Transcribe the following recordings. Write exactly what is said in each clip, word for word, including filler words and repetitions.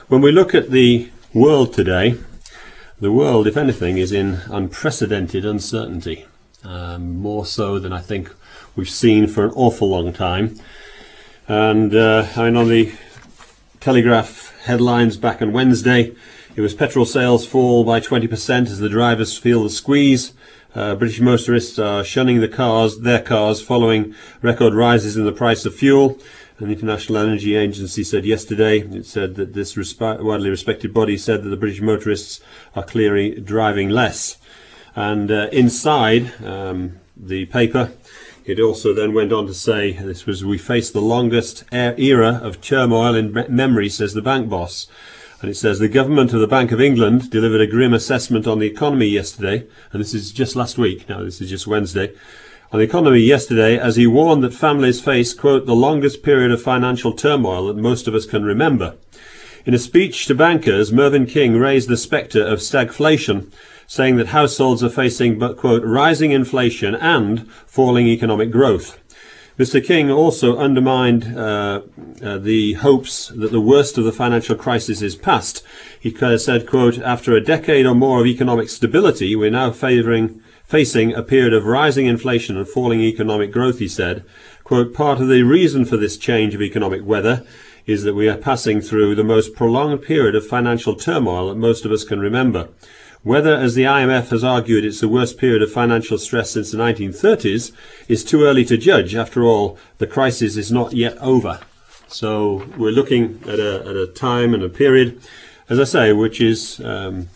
When we look at the world today, the world, if anything, is in unprecedented uncertainty, um, more so than I think we've seen for an awful long time. And uh, I mean, on the Telegraph headlines back on Wednesday, it was petrol sales fall by twenty percent as the drivers feel the squeeze. Uh, British motorists are shunning the cars, their cars following record rises in the price of fuel. And the International Energy Agency said yesterday, it said that this resp- widely respected body said that the British motorists are clearly driving less. And uh, inside um, the paper, it also then went on to say, this was, we face the longest era of turmoil in memory, says the bank boss. And it says, the government of the Bank of England delivered a grim assessment on the economy yesterday, and this is just last week, now this is just Wednesday, on the economy yesterday, as he warned that families face, quote, the longest period of financial turmoil that most of us can remember. In a speech to bankers, Mervyn King raised the spectre of stagflation, saying that households are facing, but, quote, rising inflation and falling economic growth. Mister King also undermined uh, uh, the hopes that the worst of the financial crisis is past. He said, quote, after a decade or more of economic stability, we're now favoring, facing a period of rising inflation and falling economic growth, he said. Quote, part of the reason for this change of economic weather is that we are passing through the most prolonged period of financial turmoil that most of us can remember. Whether, as the I M F has argued, it's the worst period of financial stress since the nineteen thirties is too early to judge. After all, the crisis is not yet over. So we're looking at a, at a time and a period, as I say, which is, um,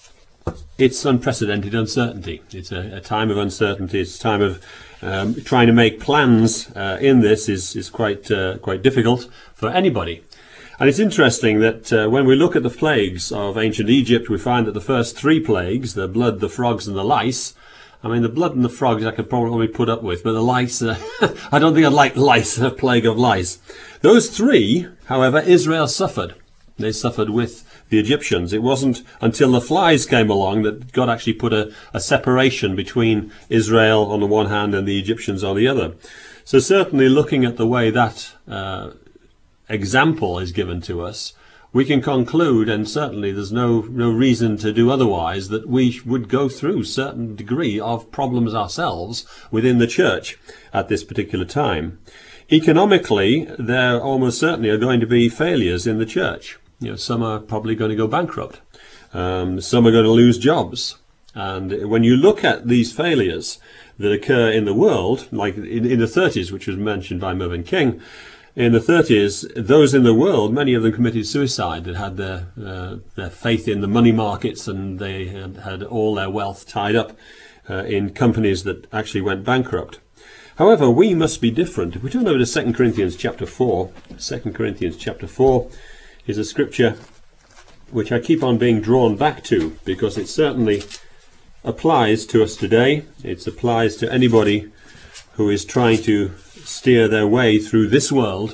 it's unprecedented uncertainty. It's a, a time of uncertainty. It's a time of um, trying to make plans uh, in this is, is quite, uh, quite difficult for anybody. And it's interesting that uh, when we look at the plagues of ancient Egypt, we find that the first three plagues, the blood, the frogs, and the lice, I mean, the blood and the frogs I could probably put up with, but the lice, uh, I don't think I'd like lice, a plague of lice. Those three, however, Israel suffered. They suffered with the Egyptians. It wasn't until the flies came along that God actually put a, a separation between Israel on the one hand and the Egyptians on the other. So certainly looking at the way that uh, example is given to us, we can conclude, and certainly there's no no reason to do otherwise, that we would go through certain degree of problems ourselves within the church at this particular time. Economically, there almost certainly are going to be failures in the church. You know, some are probably going to go bankrupt. Um, some are going to lose jobs. And when you look at these failures that occur in the world, like in, in the thirties, which was mentioned by Mervyn King, in the thirties, those in the world, many of them committed suicide. That had their uh, their faith in the money markets, and they had, had all their wealth tied up uh, in companies that actually went bankrupt. However, we must be different. If we turn over to Second Corinthians chapter four, Second Corinthians chapter four is a scripture which I keep on being drawn back to because it certainly applies to us today. It applies to anybody who is trying to steer their way through this world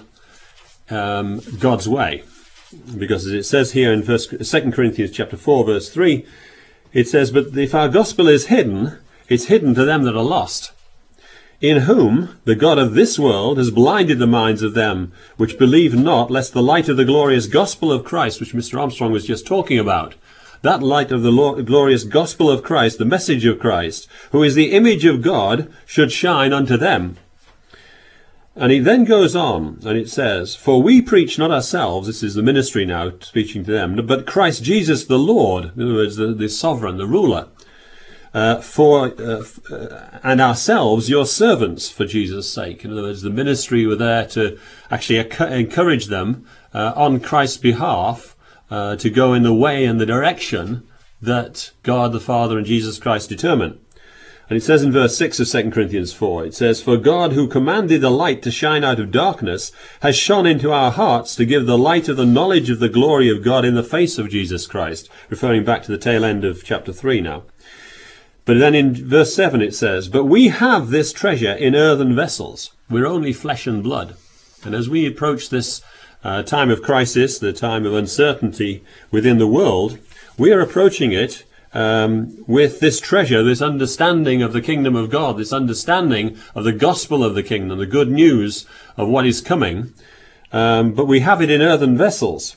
um, God's way. Because as it says here in verse, Second Corinthians chapter four, verse three, it says, but if our gospel is hidden, it's hidden to them that are lost, in whom the God of this world has blinded the minds of them which believe not, lest the light of the glorious gospel of Christ, which Mister Armstrong was just talking about, that light of the glorious gospel of Christ, the message of Christ, who is the image of God, should shine unto them. And he then goes on, and it says, for we preach not ourselves, this is the ministry now speaking to them, but Christ Jesus the Lord, in other words, the, the sovereign, the ruler, uh, for uh, uh, and ourselves your servants for Jesus' sake. In other words, the ministry were there to actually encourage them uh, on Christ's behalf uh, to go in the way and the direction that God the Father and Jesus Christ determine. And it says in verse six of Second Corinthians four, it says, for God who commanded the light to shine out of darkness has shone into our hearts to give the light of the knowledge of the glory of God in the face of Jesus Christ. Referring back to the tail end of chapter three now. But then in verse seven it says, but we have this treasure in earthen vessels. We're only flesh and blood. And as we approach this uh, time of crisis, the time of uncertainty within the world, we are approaching it Um, with this treasure, this understanding of the kingdom of God, this understanding of the gospel of the kingdom, the good news of what is coming. Um, but we have it in earthen vessels,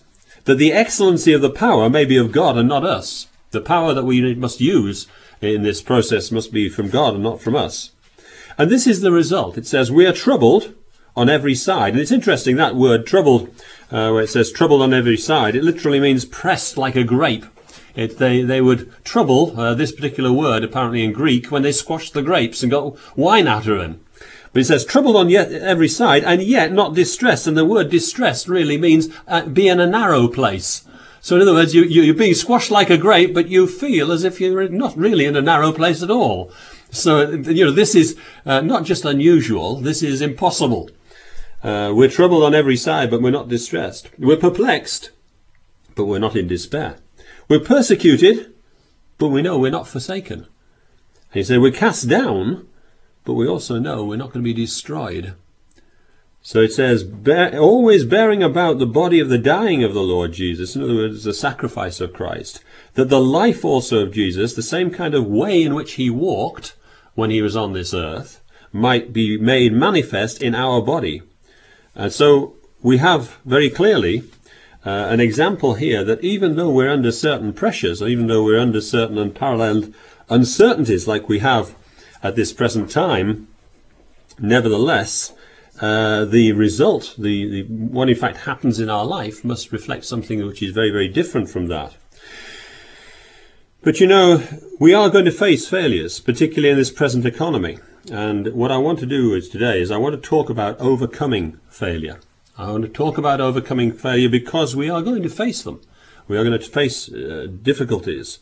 that the excellency of the power may be of God and not us. The power that we must use in this process must be from God and not from us. And this is the result. It says, we are troubled on every side. And it's interesting, that word troubled, uh, where it says troubled on every side, it literally means pressed like a grape. It, they, they would trouble, uh, this particular word apparently in Greek, when they squashed the grapes and got wine out of them. But it says troubled on yet every side, and yet not distressed. And the word distressed really means uh, be in a narrow place. So in other words, you, you, you're being squashed like a grape, but you feel as if you're not really in a narrow place at all. So, you know, this is uh, not just unusual, this is impossible. Uh, we're troubled on every side, but we're not distressed. We're perplexed, but we're not in despair. We're persecuted, but we know we're not forsaken. And he said we're cast down, but we also know we're not going to be destroyed. So it says, bear, always bearing about the body of the dying of the Lord Jesus, in other words, the sacrifice of Christ, that the life also of Jesus, the same kind of way in which he walked when he was on this earth, might be made manifest in our body. And so we have very clearly uh, an example here that even though we're under certain pressures, or even though we're under certain unparalleled uncertainties like we have at this present time, nevertheless, uh, the result, the, the what in fact happens in our life, must reflect something which is very, very different from that. But you know, we are going to face failures, particularly in this present economy. And what I want to do is today is I want to talk about overcoming failure. I want to talk about overcoming failure because we are going to face them. We are going to face uh, difficulties.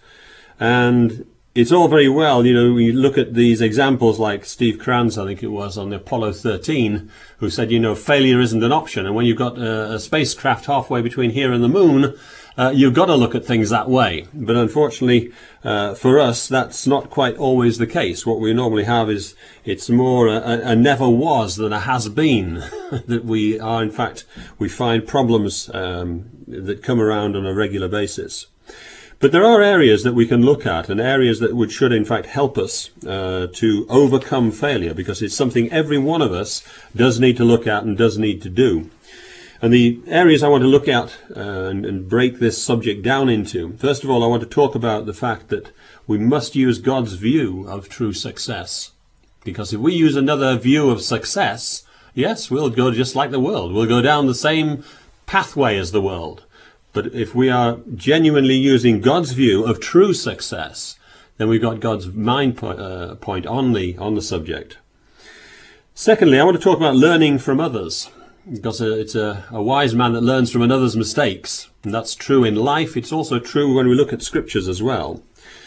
And it's all very well, you know, we look at these examples like Steve Kranz, I think it was, on the Apollo thirteen, who said, you know, failure isn't an option. And when you've got a, a spacecraft halfway between here and the moon, uh, you've got to look at things that way. But unfortunately, uh, for us, that's not quite always the case. What we normally have is, it's more a, a never was than a has been. That we are, in fact, we find problems um, that come around on a regular basis. But there are areas that we can look at, and areas that would should in fact help us uh, to overcome failure, because it's something every one of us does need to look at and does need to do. And the areas I want to look at uh, and, and break this subject down into, first of all, I want to talk about the fact that we must use God's view of true success. Because if we use another view of success, yes, we'll go just like the world. We'll go down the same pathway as the world. But if we are genuinely using God's view of true success, then we've got God's mind point, uh, point on the on the subject. Secondly, I want to talk about learning from others, because it's a, a wise man that learns from another's mistakes. And that's true in life. It's also true when we look at scriptures as well.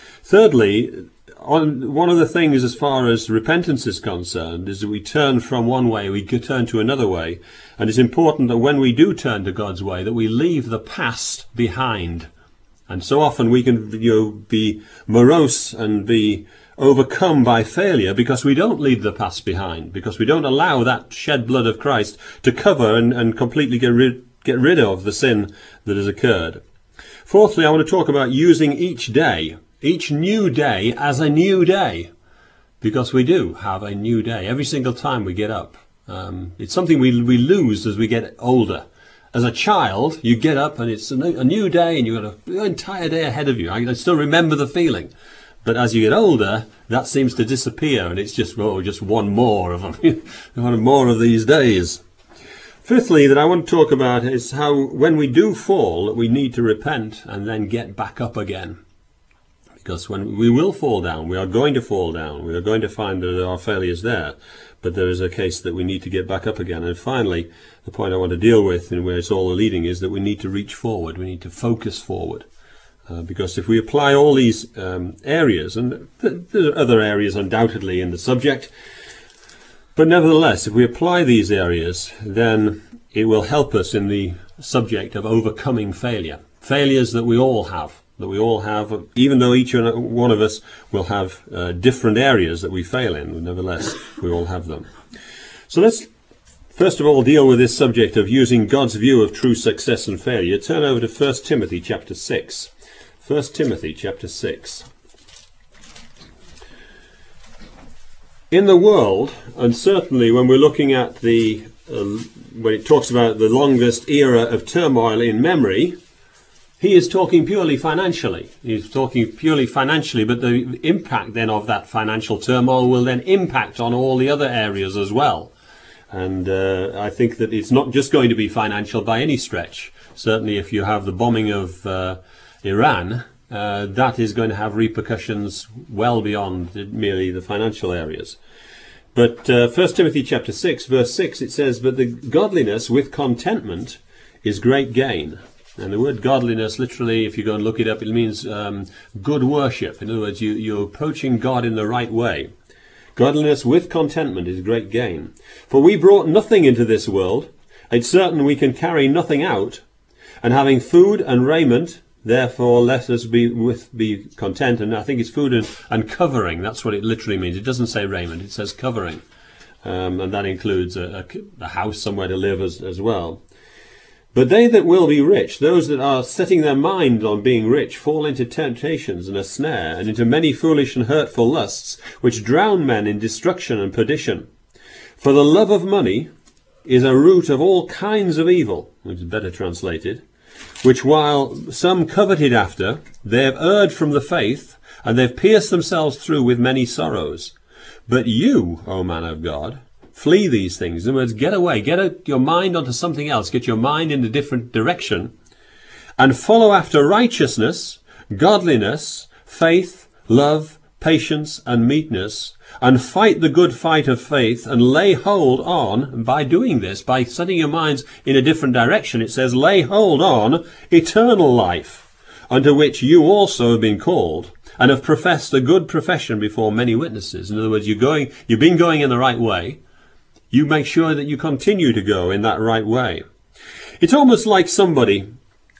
Thirdly, on, one of the things as far as repentance is concerned is that we turn from one way, we turn to another way. And it's important that when we do turn to God's way, that we leave the past behind. And so often we can, you know, be morose and be overcome by failure because we don't leave the past behind, because we don't allow that shed blood of Christ to cover and, and completely get rid, get rid of the sin that has occurred. Fourthly, I want to talk about using each day, each new day as a new day, because we do have a new day every single time we get up. Um, it's something we we lose as we get older. As a child, you get up and it's a new, a new day, and you've got an entire day ahead of you. I, I still remember the feeling. But as you get older, that seems to disappear, and it's just, oh, just one more of them, one more of these days. Fifthly, that I want to talk about is how when we do fall, we need to repent and then get back up again. Because when we will fall down, we are going to fall down. We are going to find that there are failures there. But there is a case that we need to get back up again. And finally, the point I want to deal with, and where it's all leading, is that we need to reach forward. We need to focus forward. Uh, because if we apply all these um, areas, and th there are other areas undoubtedly in the subject, but nevertheless, if we apply these areas, then it will help us in the subject of overcoming failure. Failures that we all have. that we all have, even though each one of us will have uh, different areas that we fail in, nevertheless, we all have them. So let's first of all deal with this subject of using God's view of true success and failure. Turn over to First Timothy chapter six. First Timothy chapter six. In the world, and certainly when we're looking at the, uh, when it talks about the longest era of turmoil in memory, he is talking purely financially. He's talking purely financially, but the impact then of that financial turmoil will then impact on all the other areas as well. And uh, I think that it's not just going to be financial by any stretch. Certainly if you have the bombing of uh, Iran, uh, that is going to have repercussions well beyond merely the financial areas. But uh, First Timothy chapter six, verse six, it says, "But the godliness with contentment is great gain." And the word godliness, literally, if you go and look it up, it means um, good worship. In other words, you, you're approaching God in the right way. Godliness with contentment is great gain. "For we brought nothing into this world, it's certain we can carry nothing out. And having food and raiment, therefore let us be with be content." And I think it's food and, and covering. That's what it literally means. It doesn't say raiment, it says covering. Um, and that includes a, a, a house somewhere to live as, as well. "But they that will be rich, those that are setting their mind on being rich, fall into temptations and a snare, and into many foolish and hurtful lusts, which drown men in destruction and perdition. For the love of money is a root of all kinds of evil," which is better translated, "which while some coveted after, they have erred from the faith, and they have pierced themselves through with many sorrows. But you, O man of God, flee these things." In other words, get away, get a, your mind onto something else, get your mind in a different direction, "and follow after righteousness, godliness, faith, love, patience, and meekness, and fight the good fight of faith, and lay hold on," and by doing this, by setting your minds in a different direction, it says, "lay hold on eternal life, unto which you also have been called, and have professed a good profession before many witnesses." In other words, you're going, you've been going in the right way. You make sure that you continue to go in that right way. It's almost like somebody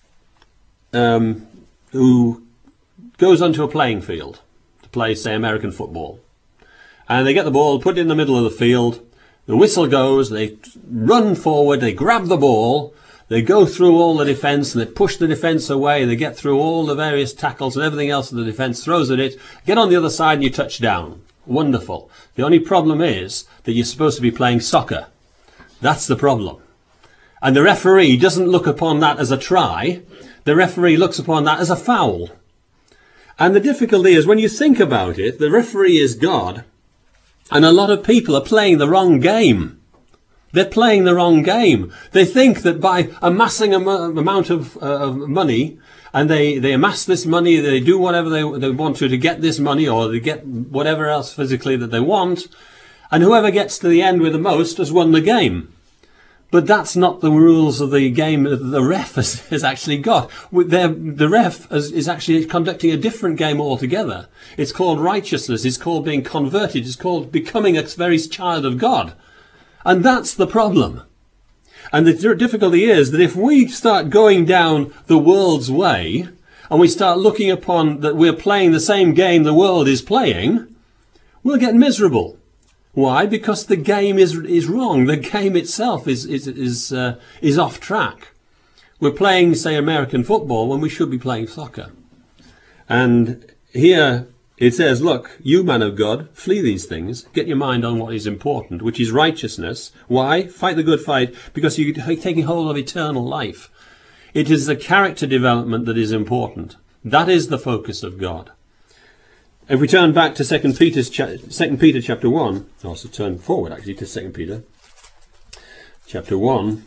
um, who goes onto a playing field to play, say, American football. And they get the ball, put it in the middle of the field, the whistle goes, they run forward, they grab the ball, they go through all the defence, and they push the defence away, they get through all the various tackles and everything else that the defence throws at it, get on the other side and you touch down. Wonderful. The only problem is that you're supposed to be playing soccer. That's the problem. And the referee doesn't look upon that as a try. The referee looks upon that as a foul. And the difficulty is, when you think about it, the referee is God, and a lot of people are playing the wrong game. They're playing the wrong game. They think that by amassing an amount of, uh, of money, and they, they amass this money, they do whatever they, they want to to get this money, or they get whatever else physically that they want, and whoever gets to the end with the most has won the game. But that's not the rules of the game that the ref has, has actually got. The ref is, is actually conducting a different game altogether. It's called righteousness, it's called being converted, it's called becoming a very child of God. And that's the problem. And the difficulty is that if we start going down the world's way, and we start looking upon that we're playing the same game the world is playing, we'll get miserable. Why? Because the game is is wrong. The game itself is is is uh, is off track. We're playing, say, American football when we should be playing soccer. And here it says, "Look, you man of God, flee these things. Get your mind on what is important, which is righteousness." Why? Fight the good fight, because you're taking hold of eternal life. It is the character development that is important. That is the focus of God. If we turn back to Second Peter, Second Peter chapter one, also turn forward actually to Second Peter chapter one.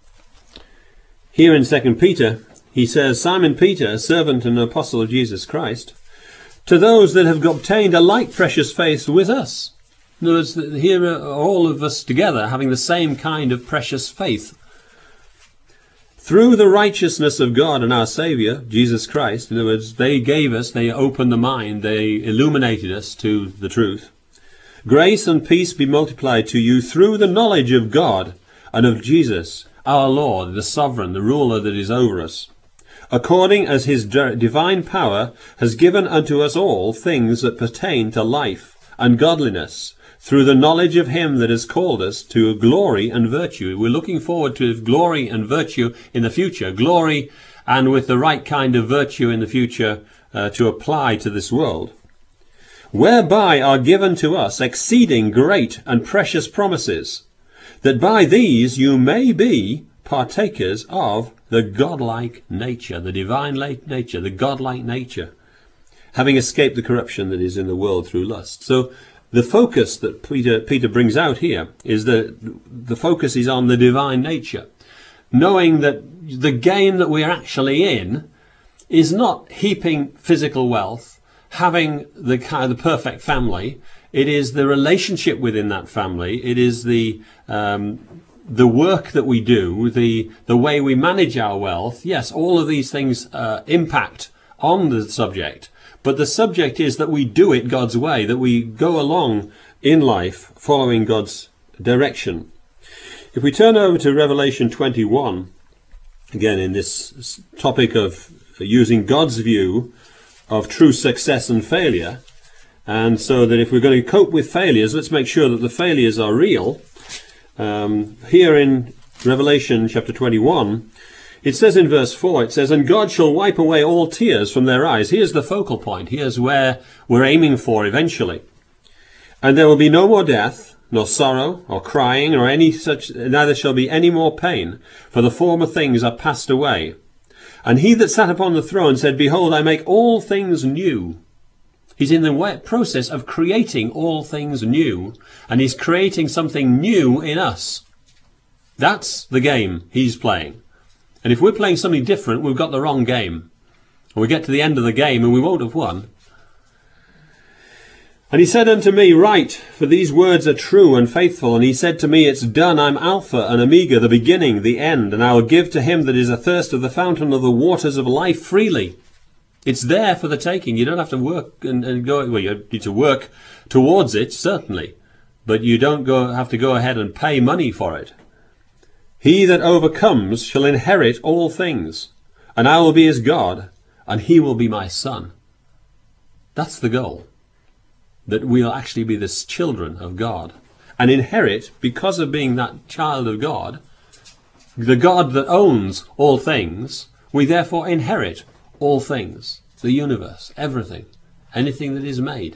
Here in Second Peter, he says, "Simon Peter, servant and apostle of Jesus Christ, to those that have obtained a like precious faith with us." In other words, here are all of us together having the same kind of precious faith. "Through the righteousness of God and our Saviour, Jesus Christ." In other words, they gave us, they opened the mind, they illuminated us to the truth. "Grace and peace be multiplied to you through the knowledge of God and of Jesus, our Lord, the sovereign, the ruler that is over us, according as his divine power has given unto us all things that pertain to life and godliness, through the knowledge of him that has called us to glory and virtue." We're looking forward to glory and virtue in the future. Glory, and with the right kind of virtue in the future uh, to apply to this world. "Whereby are given to us exceeding great and precious promises, that by these you may be partakers of the godlike nature, the divine nature, the godlike nature, having escaped the corruption that is in the world through lust. So the focus that Peter, Peter brings out here is that the focus is on the divine nature, knowing that the game that we are actually in is not heaping physical wealth, having the kind of the perfect family. It is the relationship within that family. It is the um, the work that we do, the the way we manage our wealth. Yes, all of these things uh, impact on the subject. But the subject is that we do it God's way, that we go along in life following God's direction. If we turn over to Revelation twenty-one, again in this topic of using God's view of true success and failure, and so that if we're going to cope with failures, let's make sure that the failures are real. Um, here in Revelation chapter twenty-one, it says in verse four, it says, "And God shall wipe away all tears from their eyes." Here's the focal point. Here's where we're aiming for eventually. "And there will be no more death, nor sorrow, or crying, or any such, neither shall be any more pain, for the former things are passed away. And he that sat upon the throne said, Behold, I make all things new." He's in the process of creating all things new, and he's creating something new in us. That's the game he's playing. And if we're playing something different, we've got the wrong game. And we get to the end of the game and we won't have won. "And he said unto me, Write, for these words are true and faithful. And he said to me, It's done. I'm Alpha and Omega, the beginning, the end. And I will give to him that is athirst of the fountain of the waters of life freely." It's there for the taking. You don't have to work and, and go. Well, you need to work towards it, certainly. But you don't go have to go ahead and pay money for it. "He that overcomes shall inherit all things, and I will be his God, and he will be my son." That's the goal. That we'll actually be the children of God and inherit, because of being that child of God, the God that owns all things. We therefore inherit all things, the universe, everything, anything that is made,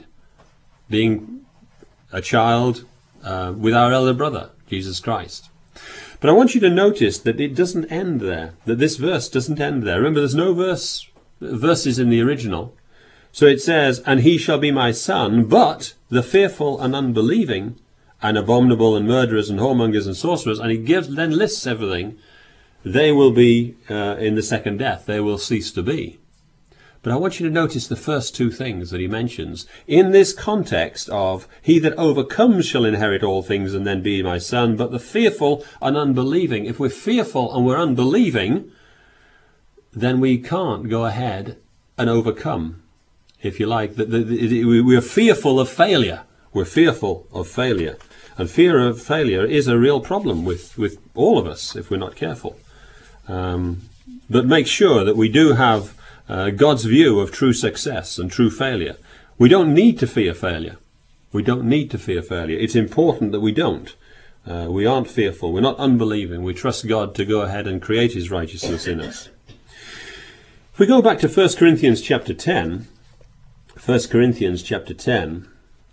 being a child uh, with our elder brother, Jesus Christ. But I want you to notice that it doesn't end there, that this verse doesn't end there. Remember, there's no verse verses in the original. So it says, "And he shall be my son, but the fearful and unbelieving, and abominable and murderers and whoremongers and sorcerers," and he gives then lists everything, "they will be uh, in the second death, they will cease to be." But I want you to notice the first two things that he mentions in this context of "he that overcomes shall inherit all things and then be my son," but the fearful and unbelieving. If we're fearful and we're unbelieving, then we can't go ahead and overcome, if you like. The, the, the, we're fearful of failure. We're fearful of failure. And fear of failure is a real problem with, with all of us if we're not careful. Um, but make sure that we do have uh, God's view of true success and true failure. We don't need to fear failure. We don't need to fear failure. It's important that we don't. Uh, we aren't fearful. We're not unbelieving. We trust God to go ahead and create his righteousness in us. If we go back to First Corinthians chapter ten, First Corinthians chapter ten,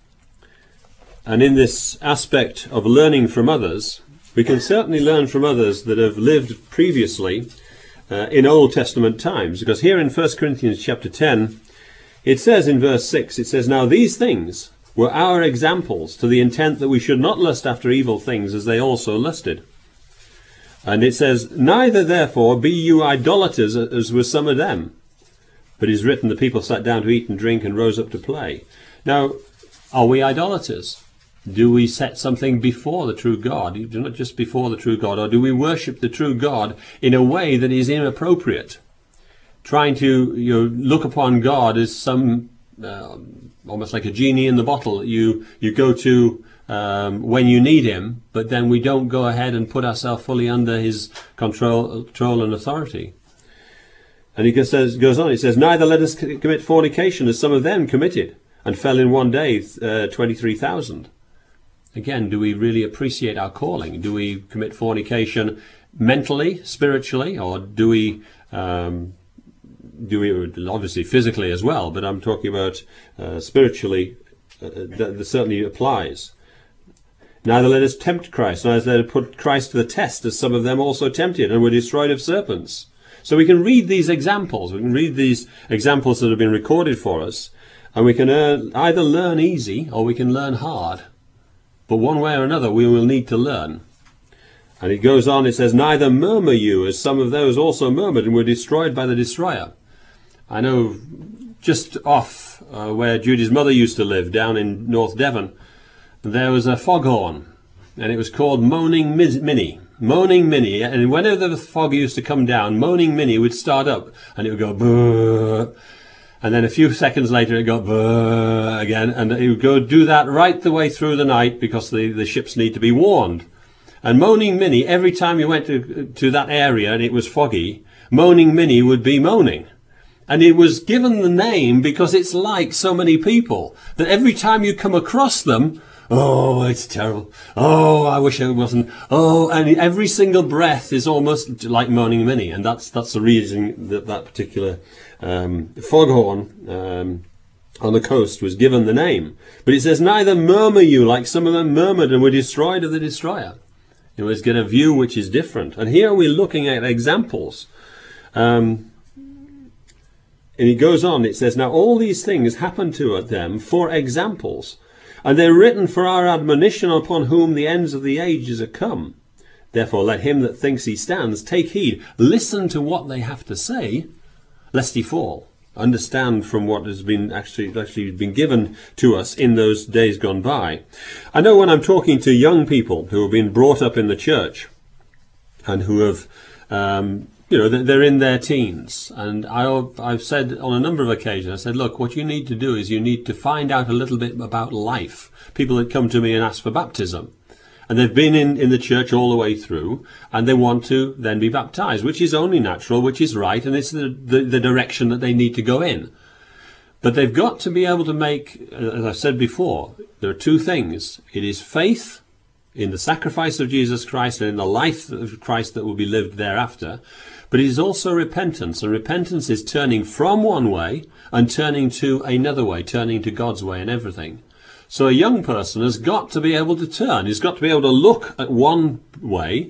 and in this aspect of learning from others, we can certainly learn from others that have lived previously uh, in Old Testament times. Because here in First Corinthians chapter ten, it says in verse six, it says, "Now these things were our examples, to the intent that we should not lust after evil things as they also lusted." And it says, "Neither therefore be you idolaters as were some of them. But it is written, the people sat down to eat and drink and rose up to play." Now, are we idolaters? Do we set something before the true God? Not just before the true God. Or do we worship the true God in a way that is inappropriate? Trying to you know, look upon God as some, uh, almost like a genie in the bottle that you, you go to um, when you need him, but then we don't go ahead and put ourselves fully under his control, control and authority. And he says, goes on, he says, "Neither let us commit fornication as some of them committed, and fell in one day uh, twenty-three thousand. Again, do we really appreciate our calling? Do we commit fornication mentally, spiritually, or do we, um, do we obviously physically as well, but I'm talking about uh, spiritually, uh, that, that certainly applies. Neither let us tempt Christ, neither let us put Christ to the test, as some of them also tempted, and were destroyed of serpents. So we can read these examples, we can read these examples that have been recorded for us, and we can earn, either learn easy, or we can learn hard. But one way or another, we will need to learn. And it goes on, it says, neither murmur you, as some of those also murmured, and were destroyed by the destroyer. I know just off uh, where Judy's mother used to live, down in North Devon, there was a foghorn, and it was called Moaning Minnie. Moaning Minnie, and whenever the fog used to come down, Moaning Minnie would start up, and it would go brrr, and then a few seconds later it would go brrr again, and it would go do that right the way through the night, because the, the ships need to be warned. And Moaning Minnie, every time you went to, to that area and it was foggy, Moaning Minnie would be moaning. And it was given the name because it's like so many people, that every time you come across them, oh, it's terrible. Oh, I wish it wasn't. Oh, and every single breath is almost like Moaning Minnie. And that's that's the reason that that particular um, foghorn um, on the coast was given the name. But it says, neither murmur you, like some of them murmured and were destroyed of the destroyer. It was get a view which is different. And here we're looking at examples. Um, and it goes on, it says, now all these things happen to them for examples, and they're written for our admonition, upon whom the ends of the ages are come. Therefore let him that thinks he stands take heed, listen to what they have to say, lest he fall. Understand from what has been actually actually been given to us in those days gone by. I know when I'm talking to young people who have been brought up in the church and who have, um, you know, they're in their teens, and I, I've said on a number of occasions, I said, look, what you need to do is you need to find out a little bit about life. People that come to me and ask for baptism, and they've been in, in the church all the way through, and they want to then be baptized, which is only natural, which is right, and it's the, the, the direction that they need to go in. But they've got to be able to make, as I've said before, there are two things. It is faith in the sacrifice of Jesus Christ and in the life of Christ that will be lived thereafter. But it is also repentance, and repentance is turning from one way and turning to another way, turning to God's way and everything. So a young person has got to be able to turn. He's got to be able to look at one way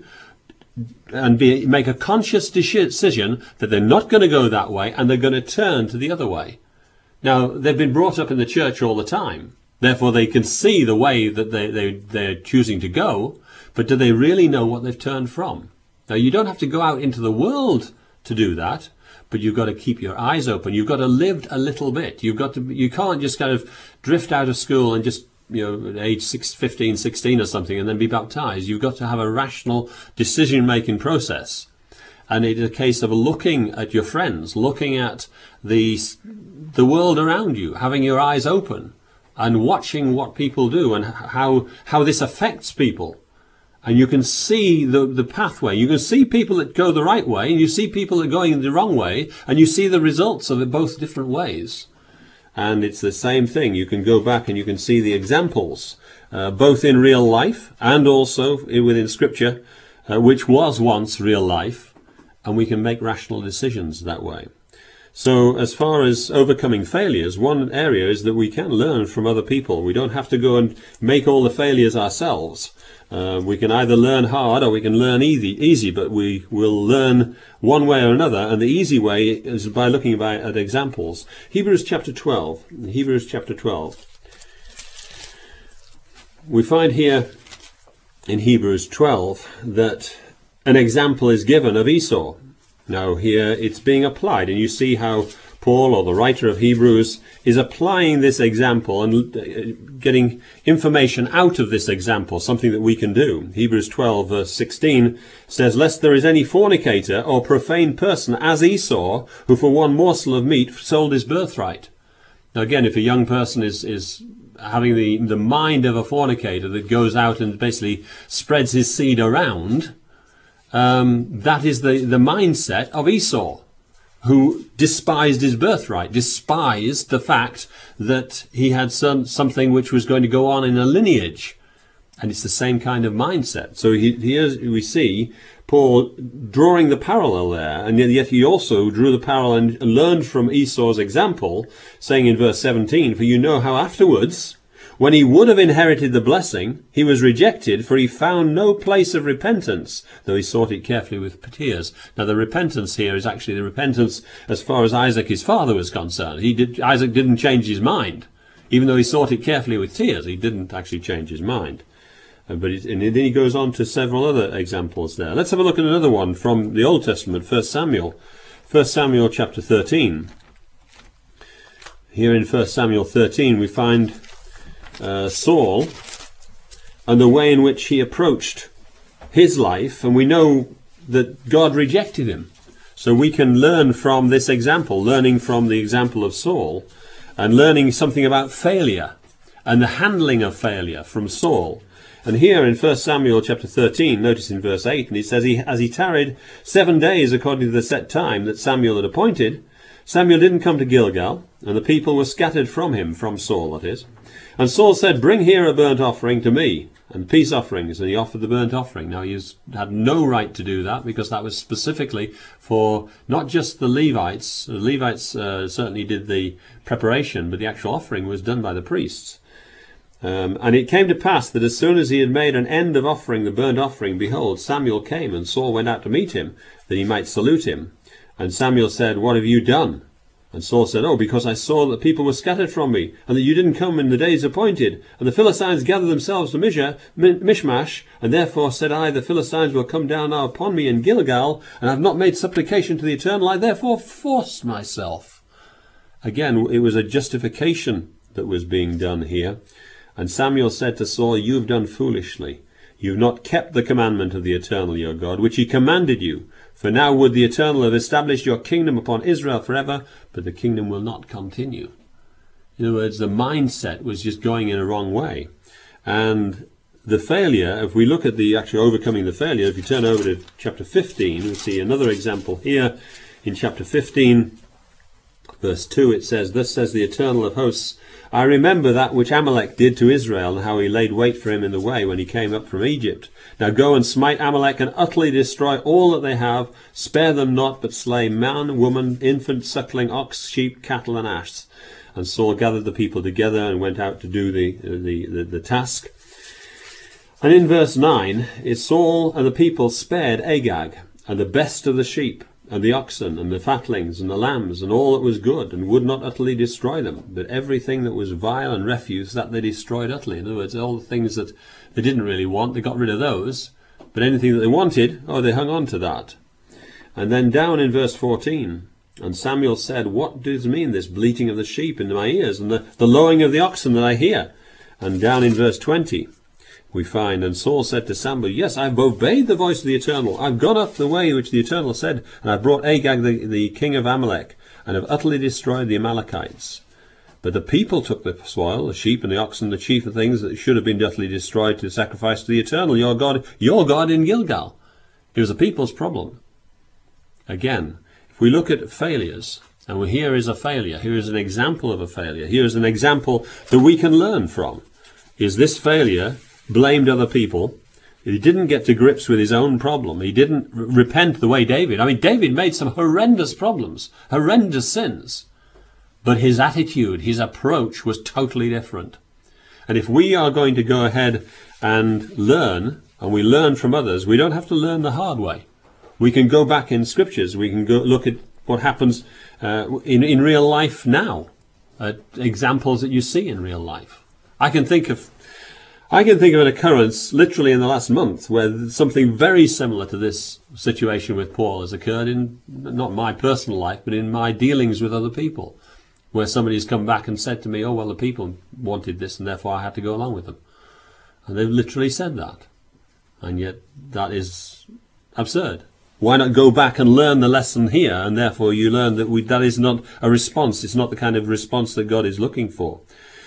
and be, make a conscious decision that they're not going to go that way, and they're going to turn to the other way. Now, they've been brought up in the church all the time. Therefore, they can see the way that they, they, they're choosing to go, but do they really know what they've turned from? Now, you don't have to go out into the world to do that, but you've got to keep your eyes open. You've got to live a little bit. You've got to. You can't just kind of drift out of school and just, you know, at age six, fifteen, sixteen or something and then be baptized. You've got to have a rational decision-making process. And it's a case of looking at your friends, looking at the, the world around you, having your eyes open and watching what people do and how, how this affects people. And you can see the, the pathway. You can see people that go the right way, and you see people that are going the wrong way, and you see the results of it both different ways. And it's the same thing. You can go back and you can see the examples, uh, both in real life and also within Scripture, uh, which was once real life, and we can make rational decisions that way. So as far as overcoming failures, one area is that we can learn from other people. We don't have to go and make all the failures ourselves. Uh, we can either learn hard or we can learn easy, easy, but we will learn one way or another, and the easy way is by looking by, at examples. Hebrews chapter twelve. Hebrews chapter twelve. We find here in Hebrews twelve that an example is given of Esau. Now here it's being applied, and you see how Paul, or the writer of Hebrews, is applying this example and getting information out of this example, something that we can do. Hebrews twelve verse sixteen says, lest there is any fornicator or profane person as Esau, who for one morsel of meat sold his birthright. Now again, if a young person is, is having the, the mind of a fornicator that goes out and basically spreads his seed around, um, that is the, the mindset of Esau, who despised his birthright, despised the fact that he had some, something which was going to go on in a lineage. And it's the same kind of mindset. So he, here we see Paul drawing the parallel there, and yet he also drew the parallel and learned from Esau's example, saying in verse seventeen, for you know how afterwards, When he would have inherited the blessing, he was rejected, for he found no place of repentance, though he sought it carefully with tears. Now, the repentance here is actually the repentance as far as Isaac, his father, was concerned. He did, Isaac didn't change his mind. Even though he sought it carefully with tears, he didn't actually change his mind. Uh, but it, and then he goes on to several other examples there. Let's have a look at another one from the Old Testament, First Samuel. First Samuel chapter thirteen. Here in First Samuel thirteen we find Uh, Saul and the way in which he approached his life, and we know that God rejected him. So we can learn from this example, learning from the example of Saul, and learning something about failure and the handling of failure from Saul. And here in First Samuel chapter thirteen, notice in verse eight, and it says, he, as he tarried seven days according to the set time that Samuel had appointed, Samuel didn't come to Gilgal, and the people were scattered from him, from Saul that is. And Saul said, bring here a burnt offering to me, and peace offerings. And he offered the burnt offering. Now, he had no right to do that, because that was specifically for not just the Levites. The Levites uh, certainly did the preparation, but the actual offering was done by the priests. Um, and it came to pass that as soon as he had made an end of offering the burnt offering, behold, Samuel came, and Saul went out to meet him, that he might salute him. And Samuel said, what have you done? And Saul said, oh, because I saw that people were scattered from me, and that you didn't come in the days appointed. And the Philistines gathered themselves to Michmash, and therefore said I, the Philistines will come down now upon me in Gilgal, and I have not made supplication to the Eternal. I therefore forced myself. Again, it was a justification that was being done here. And Samuel said to Saul, you have done foolishly. You have not kept the commandment of the Eternal your God, which he commanded you. For now would the Eternal have established your kingdom upon Israel forever, but the kingdom will not continue. In other words, the mindset was just going in a wrong way. And the failure, if we look at the actual overcoming the failure, if you turn over to chapter fifteen, we see another example here. In chapter fifteen, verse two, it says, thus says the Eternal of hosts, I remember that which Amalek did to Israel, and how he laid wait for him in the way when he came up from Egypt. Now go and smite Amalek, and utterly destroy all that they have. Spare them not, but slay man, woman, infant, suckling, ox, sheep, cattle, and ass. And Saul gathered the people together and went out to do the, the, the, the task. And in verse nine, it Saul and the people spared Agag, and the best of the sheep, and the oxen, and the fatlings, and the lambs, and all that was good, and would not utterly destroy them. But everything that was vile and refuse, that they destroyed utterly. In other words, all the things that they didn't really want, they got rid of those. But anything that they wanted, oh, they hung on to that. And then down in verse fourteen, and Samuel said, what does mean this bleating of the sheep in my ears, and the, the lowing of the oxen that I hear? And down in verse twenty, we find, and Saul said to Samuel, yes, I've obeyed the voice of the Eternal. I've gone up the way which the Eternal said, and I've brought Agag, the, the king of Amalek, and have utterly destroyed the Amalekites. But the people took the spoil, the sheep and the oxen, the chief of things that should have been utterly destroyed, to sacrifice to the Eternal, your God, your God in Gilgal. It was the people's problem. Again, if we look at failures, and here is a failure, here is an example of a failure, here is an example that we can learn from. Is this failure blamed other people? He didn't get to grips with his own problem. He didn't r- repent the way David. I mean, David made some horrendous problems, horrendous sins. But his attitude, his approach was totally different. And if we are going to go ahead and learn, and we learn from others, we don't have to learn the hard way. We can go back in scriptures. We can go look at what happens uh, in, in real life now, at examples that you see in real life. I can think of I can think of an occurrence literally in the last month where something very similar to this situation with Paul has occurred in not my personal life, but in my dealings with other people, where somebody's come back and said to me, oh, well, the people wanted this and therefore I had to go along with them. And they've literally said that. And yet that is absurd. Why not go back and learn the lesson here, and therefore you learn that we, that is not a response. It's not the kind of response that God is looking for.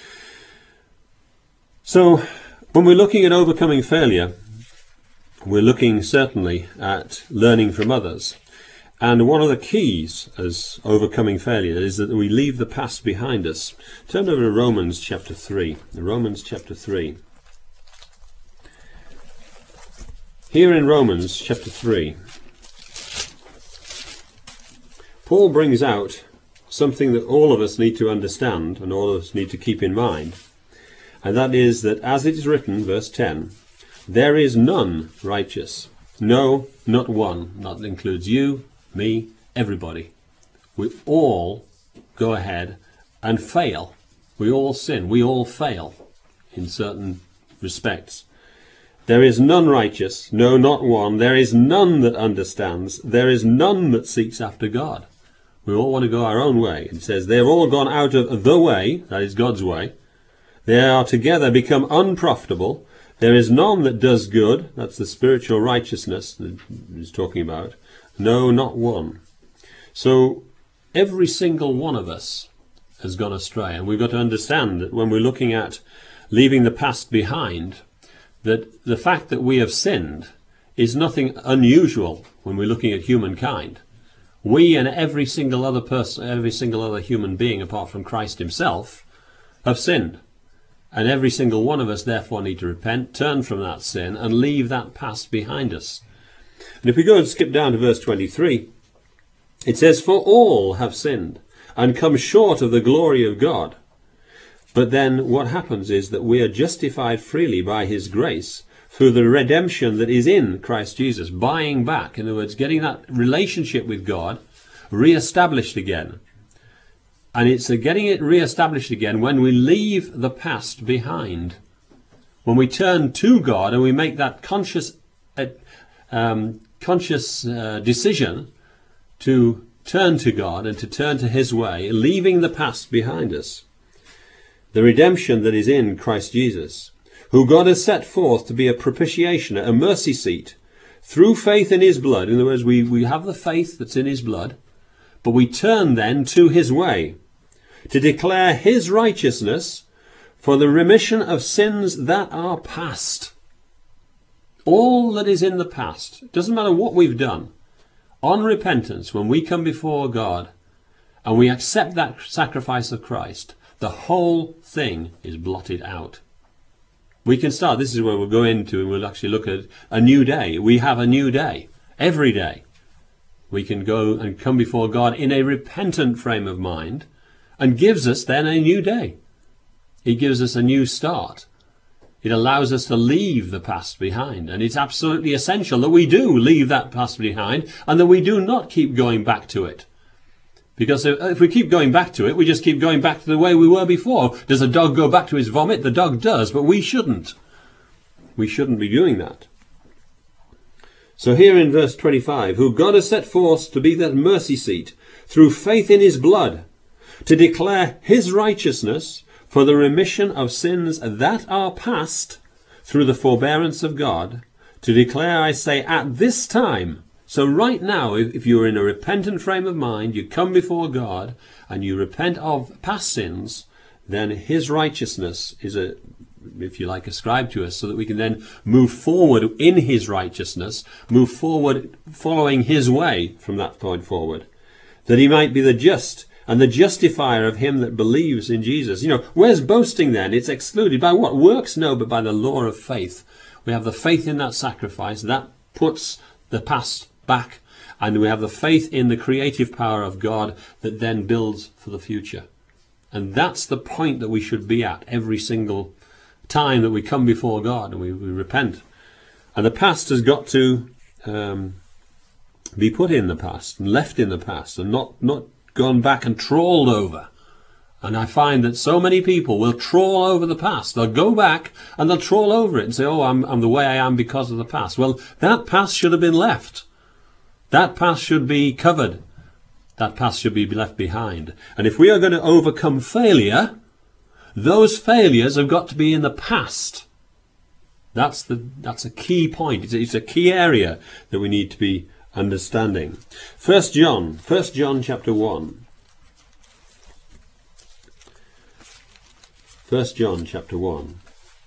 So when we're looking at overcoming failure, we're looking certainly at learning from others. And one of the keys as overcoming failure is that we leave the past behind us. Turn over to Romans chapter three. Romans chapter three. Here in Romans chapter three, Paul brings out something that all of us need to understand and all of us need to keep in mind. And that is that, as it is written, verse ten, there is none righteous. No, not one. That includes you, me, everybody. We all go ahead and fail. We all sin. We all fail in certain respects. There is none righteous, no, not one. There is none that understands. There is none that seeks after God. We all want to go our own way. It says they've all gone out of the way, that is God's way. They are together become unprofitable. There is none that does good. That's the spiritual righteousness that he's talking about. No, not one. So every single one of us has gone astray. And we've got to understand that when we're looking at leaving the past behind, that the fact that we have sinned is nothing unusual when we're looking at humankind. We and every single other person, every single other human being apart from Christ himself have sinned. And every single one of us therefore need to repent, turn from that sin and leave that past behind us. And if we go and skip down to verse twenty-three, it says, for all have sinned and come short of the glory of God. But then what happens is that we are justified freely by his grace through the redemption that is in Christ Jesus, buying back, in other words, getting that relationship with God re-established again. And it's getting it re-established again when we leave the past behind. When we turn to God and we make that conscious, uh, um, conscious uh, decision to turn to God and to turn to his way, leaving the past behind us. The redemption that is in Christ Jesus, who God has set forth to be a propitiation, a mercy seat, through faith in his blood. In other words, we, we have the faith that's in his blood, but we turn then to his way, to declare his righteousness for the remission of sins that are past. All that is in the past, it doesn't matter what we've done, on repentance, when we come before God and we accept that sacrifice of Christ, the whole thing is blotted out. We can start, this is where we'll go into and we'll actually look at a new day. We have a new day, every day. We can go and come before God in a repentant frame of mind, and gives us then a new day. He gives us a new start. It allows us to leave the past behind, and it's absolutely essential that we do leave that past behind and that we do not keep going back to it. Because if we keep going back to it, we just keep going back to the way we were before. Does a dog go back to his vomit? The dog does, but we shouldn't. We shouldn't be doing that. So here in verse twenty-five, who God has set forth to be that mercy seat through faith in his blood, to declare his righteousness for the remission of sins that are past through the forbearance of God, to declare, I say, at this time. So right now, if you're in a repentant frame of mind, you come before God and you repent of past sins, then his righteousness is, a, if you like, ascribed to us so that we can then move forward in his righteousness, move forward following his way from that point forward, that he might be the just and the justifier of him that believes in Jesus. You know, where's boasting then? It's excluded. By what? Works? No, but by the law of faith. We have the faith in that sacrifice. That puts the past back. And we have the faith in the creative power of God that then builds for the future. And that's the point that we should be at every single time that we come before God and we, we repent. And the past has got to um, be put in the past and left in the past and not, not gone back and trawled over. And I find that so many people will trawl over the past. They'll go back and they'll trawl over it and say, oh, I'm, I'm the way I am because of the past. Well, that past should have been left. That past should be covered. That past should be left behind. And if we are going to overcome failure, those failures have got to be in the past. That's the that's a key point. It's a, it's a key area that we need to be understanding. First John, First John chapter one. First John chapter one.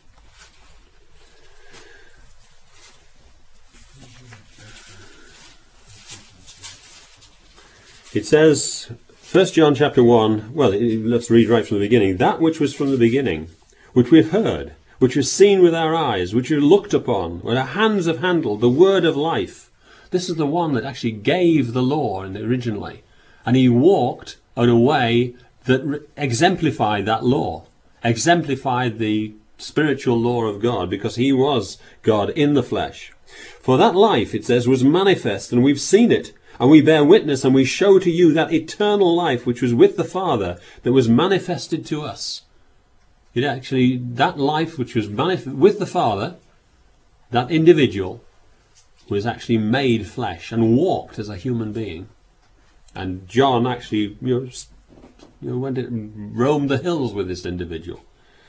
It says, First John chapter one, well, let's read right from the beginning. That which was from the beginning, which we've heard, which was seen with our eyes, which we looked upon, what our hands have handled, the word of life. This is the one that actually gave the law originally. And he walked in a way that exemplified that law, exemplified the spiritual law of God, because he was God in the flesh. For that life, it says, was manifest, and we've seen it, and we bear witness, and we show to you that eternal life which was with the Father, that was manifested to us. It actually, that life which was manif- with the Father, that individual, was actually made flesh and walked as a human being. And John actually, you know, you know, went and roamed the hills with this individual.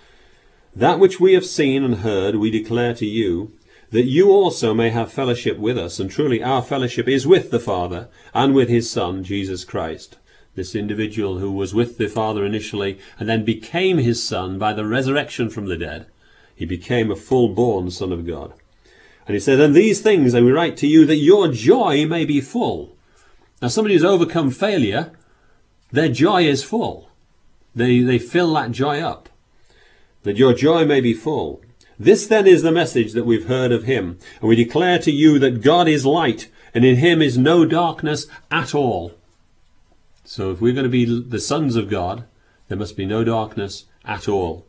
That which we have seen and heard we declare to you, that you also may have fellowship with us. And truly our fellowship is with the Father and with his Son, Jesus Christ. This individual who was with the Father initially and then became his Son by the resurrection from the dead. He became a full-born Son of God. And he said, and these things I will write to you, that your joy may be full. Now somebody who's overcome failure, their joy is full. They, they fill that joy up. That your joy may be full. This then is the message that we've heard of him, and we declare to you that God is light, and in him is no darkness at all. So if we're going to be the sons of God, there must be no darkness at all.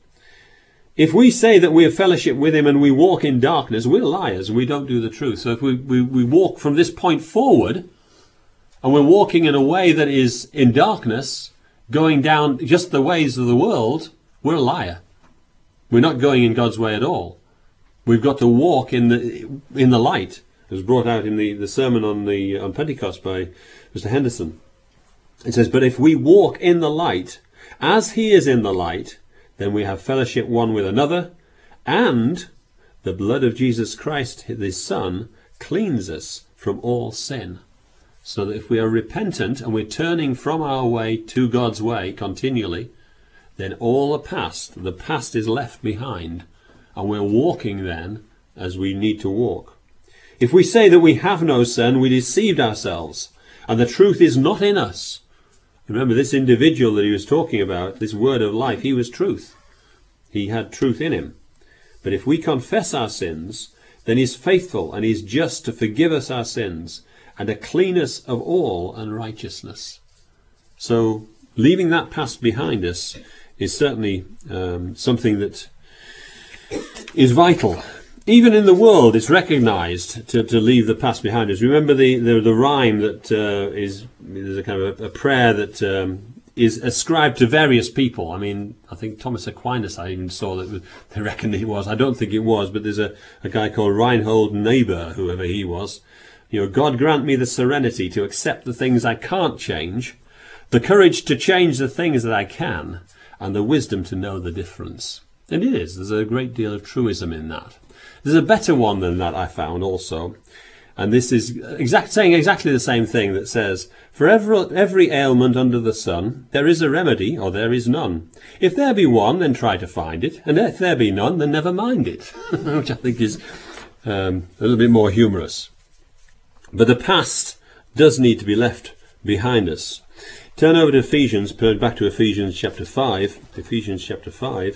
If we say that we have fellowship with him and we walk in darkness, we're liars and we don't do the truth. So if we, we, we walk from this point forward, and we're walking in a way that is in darkness, going down just the ways of the world, we're a liar. We're not going in God's way at all. We've got to walk in the in the light. It was brought out in the, the sermon on the on Pentecost by Mister Henderson. It says, but if we walk in the light, as he is in the light, then we have fellowship one with another, and the blood of Jesus Christ, his Son, cleans us from all sin. So that if we are repentant and we're turning from our way to God's way continually, then all the past, the past is left behind, and we're walking then as we need to walk. If we say that we have no sin, we deceived ourselves, and the truth is not in us. Remember, this individual that he was talking about, this word of life, he was truth. He had truth in him. But if we confess our sins, then he's faithful and he's just to forgive us our sins and to clean us of all unrighteousness. So, leaving that past behind us is certainly um, something that is vital. Even in the world, it's recognized to, to leave the past behind us. Remember the, the, the rhyme that uh, is, there's a kind of a, a prayer that um, is ascribed to various people. I mean, I think Thomas Aquinas, I even saw that they reckoned he was. I don't think it was, but there's a, a guy called Reinhold Niebuhr, whoever he was. You know, God grant me the serenity to accept the things I can't change, the courage to change the things that I can, and the wisdom to know the difference. And it is. There's a great deal of truism in that. There's a better one than that I found also. And this is exact, saying exactly the same thing, that says, for every, every ailment under the sun, there is a remedy, or there is none. If there be one, then try to find it. And if there be none, then never mind it. Which I think is um, a little bit more humorous. But the past does need to be left behind us. Turn over to Ephesians, turn back to Ephesians chapter five. Ephesians chapter five.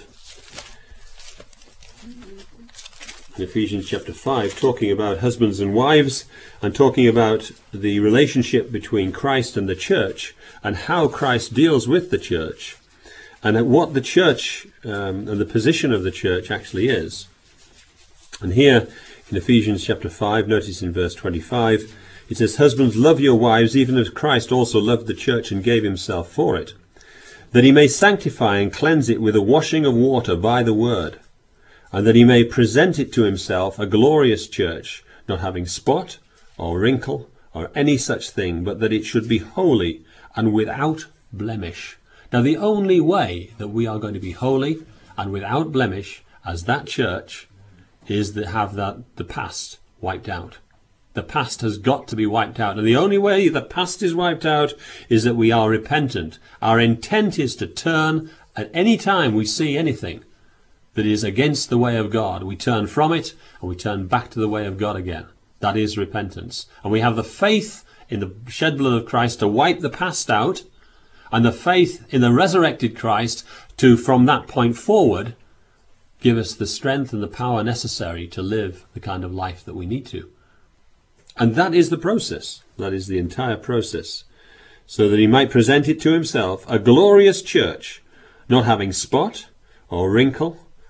In Ephesians chapter five, talking about husbands and wives, and talking about the relationship between Christ and the church, and how Christ deals with the church, and what the church um, and the position of the church actually is. And here in Ephesians chapter five, notice in verse twenty-five, it says, husbands, love your wives, even as Christ also loved the church and gave himself for it, that he may sanctify and cleanse it with a washing of water by the word, and that he may present it to himself a glorious church, not having spot or wrinkle or any such thing, but that it should be holy and without blemish. Now, the only way that we are going to be holy and without blemish as that church is to have that the past wiped out. The past has got to be wiped out. And the only way the past is wiped out is that we are repentant. Our intent is to turn at any time we see anything that is against the way of God. We turn from it and we turn back to the way of God again. That is repentance. And we have the faith in the shed blood of Christ to wipe the past out, and the faith in the resurrected Christ to, from that point forward, give us the strength and the power necessary to live the kind of life that we need to. And that is the process. That is the entire process. So that he might present it to himself, a glorious church, not having spot or wrinkle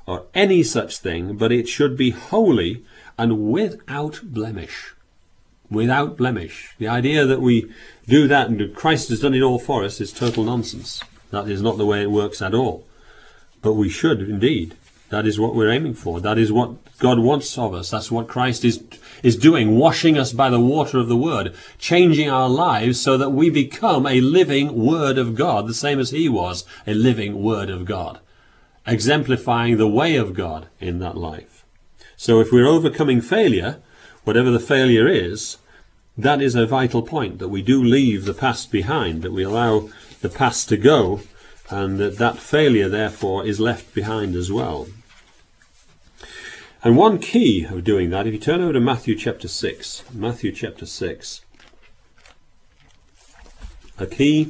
or any such thing, but it should be holy and without blemish. Without blemish. The idea that we do that and Christ has done it all for us is total nonsense. That is not the way it works at all. But we should indeed. That is what we're aiming for. That is what God wants of us. That's what Christ is is doing, washing us by the water of the Word, changing our lives so that we become a living Word of God, the same as he was a living Word of God, exemplifying the way of God in that life. So if we're overcoming failure, whatever the failure is, that is a vital point, that we do leave the past behind, that we allow the past to go, and that that failure, therefore, is left behind as well. And one key of doing that, if you turn over to Matthew chapter six, Matthew chapter six, a key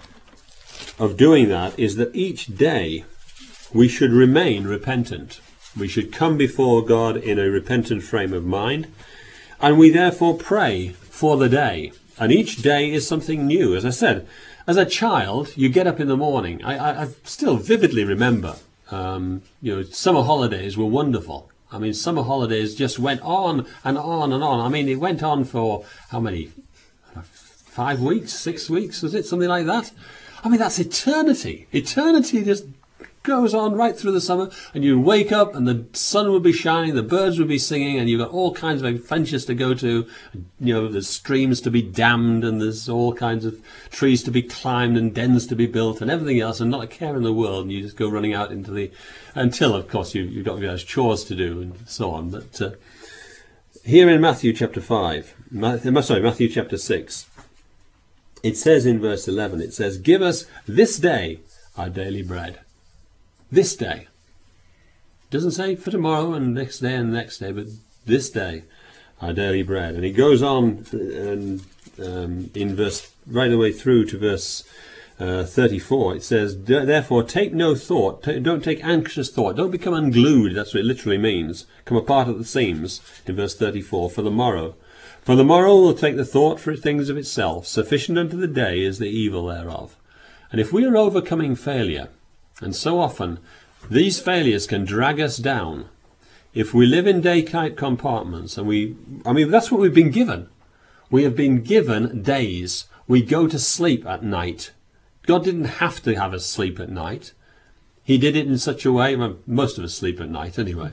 of doing that is that each day we should remain repentant. We should come before God in a repentant frame of mind, and we therefore pray for the day. And each day is something new. As I said, as a child, you get up in the morning. I, I, I still vividly remember, um, you know, summer holidays were wonderful. I mean, summer holidays just went on and on and on. I mean, it went on for how many? Five weeks, six weeks, was it? Something like that. I mean, that's eternity. Eternity just goes on right through the summer, and you wake up and the sun would be shining, the birds would be singing, and you've got all kinds of adventures to go to. You know, there's streams to be dammed, and there's all kinds of trees to be climbed, and dens to be built, and everything else, and not a care in the world. And you just go running out into the, until of course you, you've got various chores to do and so on. But uh, here in Matthew chapter five, Matthew, sorry, Matthew chapter six, it says in verse eleven, it says, "Give us this day our daily bread." This day. It doesn't say for tomorrow and next day and the next day, but this day, our daily bread. And he goes on and um, in verse, right the way through to verse uh, thirty-four, it says, "Therefore take no thought, t- don't take anxious thought, don't become unglued," that's what it literally means, come apart at the seams, in verse thirty-four, "for the morrow. For the morrow will take the thought for things of itself, sufficient unto the day is the evil thereof." And if we are overcoming failure, and so often these failures can drag us down, if we live in day-kite compartments, and we, I mean, that's what we've been given. We have been given days. We go to sleep at night. God didn't have to have us sleep at night. He did it in such a way, well, most of us sleep at night anyway.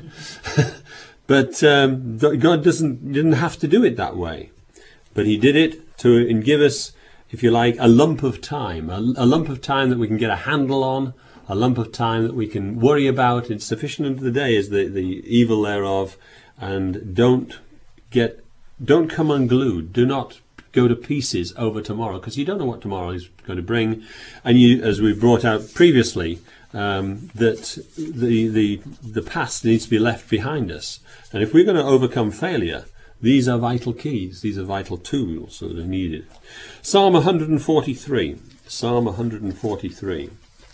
But um, God doesn't didn't have to do it that way. But he did it to and give us, if you like, a lump of time, a, a lump of time that we can get a handle on, a lump of time that we can worry about. It's sufficient unto the day is the, the evil thereof. And don't get, don't come unglued. Do not go to pieces over tomorrow, because you don't know what tomorrow is going to bring. And you, as we brought out previously, um, that the, the, the past needs to be left behind us. And if we're going to overcome failure, these are vital keys. These are vital tools that are needed. Psalm one forty-three. Psalm one forty-three.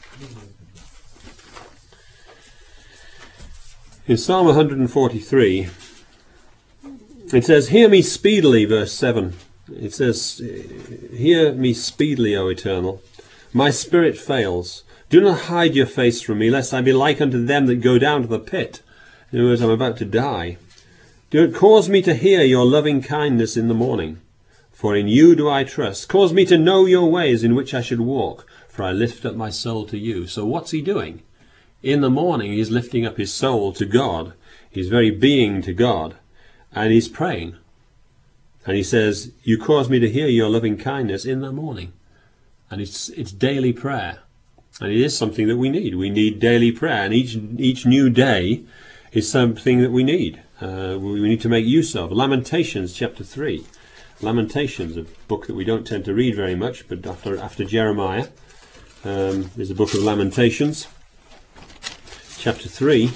In Psalm one forty-three, it says, "Hear me speedily," verse seven. It says, "Hear me speedily, O Eternal. My spirit fails. Do not hide your face from me, lest I be like unto them that go down to the pit." In other words, I'm about to die. "Do not cause me to hear your loving kindness in the morning, for in you do I trust. Cause me to know your ways in which I should walk, for I lift up my soul to you." So what's he doing? In the morning, he's lifting up his soul to God, his very being to God, and he's praying. And he says, "You cause me to hear your loving kindness in the morning." And it's it's daily prayer. And it is something that we need. We need daily prayer. And each each new day is something that we need. Uh, we need to make use of. Lamentations chapter three. Lamentations, a book that we don't tend to read very much, but after, after Jeremiah, um, there's a book of Lamentations. Chapter three,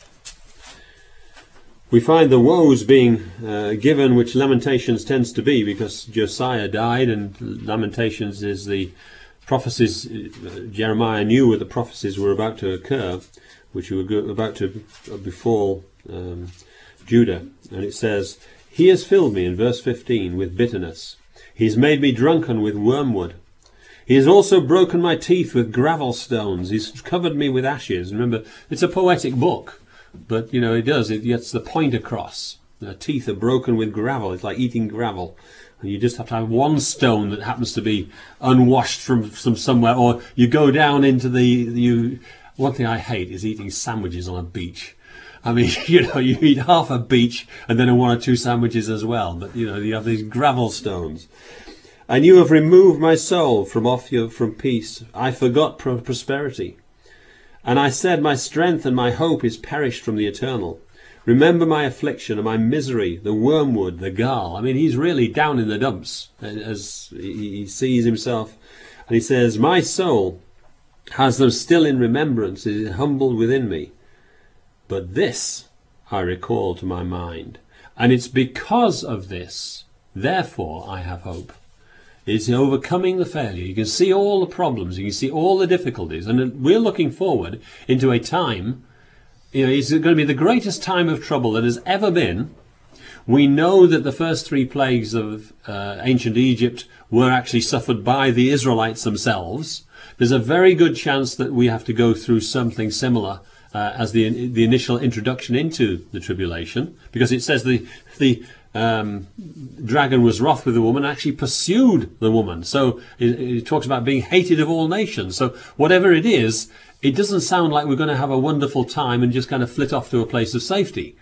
we find the woes being uh, given, which Lamentations tends to be, because Josiah died, and Lamentations is the prophecies. uh, Jeremiah knew where the prophecies were about to occur, which were go- about to befall um, Judah. And it says, "He has filled me," in verse fifteen, "with bitterness. He's made me drunken with wormwood. He has also broken my teeth with gravel stones. He's covered me with ashes. Remember, it's a poetic book, but, you know, it does. It gets the point across. The teeth are broken with gravel. It's like eating gravel. And you just have to have one stone that happens to be unwashed from, from somewhere, or you go down into the... you. One thing I hate is eating sandwiches on a beach. I mean, you know, you eat half a beach and then one or two sandwiches as well. But, you know, you have these gravel stones. And you have removed my soul from off you from peace. I forgot pro- prosperity. And I said, my strength and my hope is perished from the eternal. Remember my affliction and my misery, the wormwood, the gall. I mean, he's really down in the dumps as he sees himself. And he says, my soul has them still in remembrance, is humbled within me. But this I recall to my mind. And it's because of this, therefore I have hope. It's overcoming the failure. You can see all the problems. You can see all the difficulties. And we're looking forward into a time, you know, it's going to be the greatest time of trouble that has ever been. We know that the first three plagues of uh, ancient Egypt were actually suffered by the Israelites themselves. There's a very good chance that we have to go through something similar uh, as the the initial introduction into the tribulation, because it says the the um, dragon was wroth with the woman, actually pursued the woman. So it, it talks about being hated of all nations. So whatever it is, it doesn't sound like we're going to have a wonderful time and just kind of flit off to a place of safety.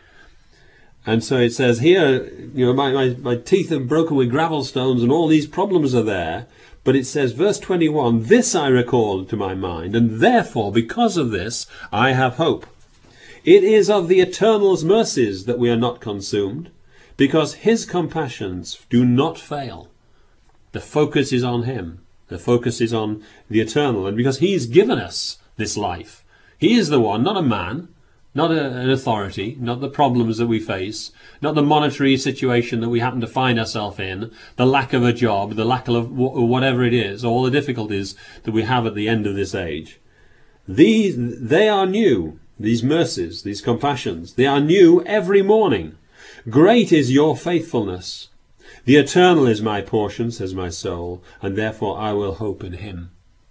And so it says here, you know, my, my, my teeth are broken with gravel stones and all these problems are there. But it says, verse twenty-one, this I recall to my mind, and therefore, because of this, I have hope. It is of the Eternal's mercies that we are not consumed, because his compassions do not fail. The focus is on him. The focus is on the Eternal. And because he's given us this life, he is the one, not a man, not a, an authority, not the problems that we face, not the monetary situation that we happen to find ourselves in, the lack of a job, the lack of whatever it is, all the difficulties that we have at the end of this age. These, they are new, these mercies, these compassions. They are new every morning. Great is your faithfulness. The Eternal is my portion, says my soul, and therefore I will hope in him.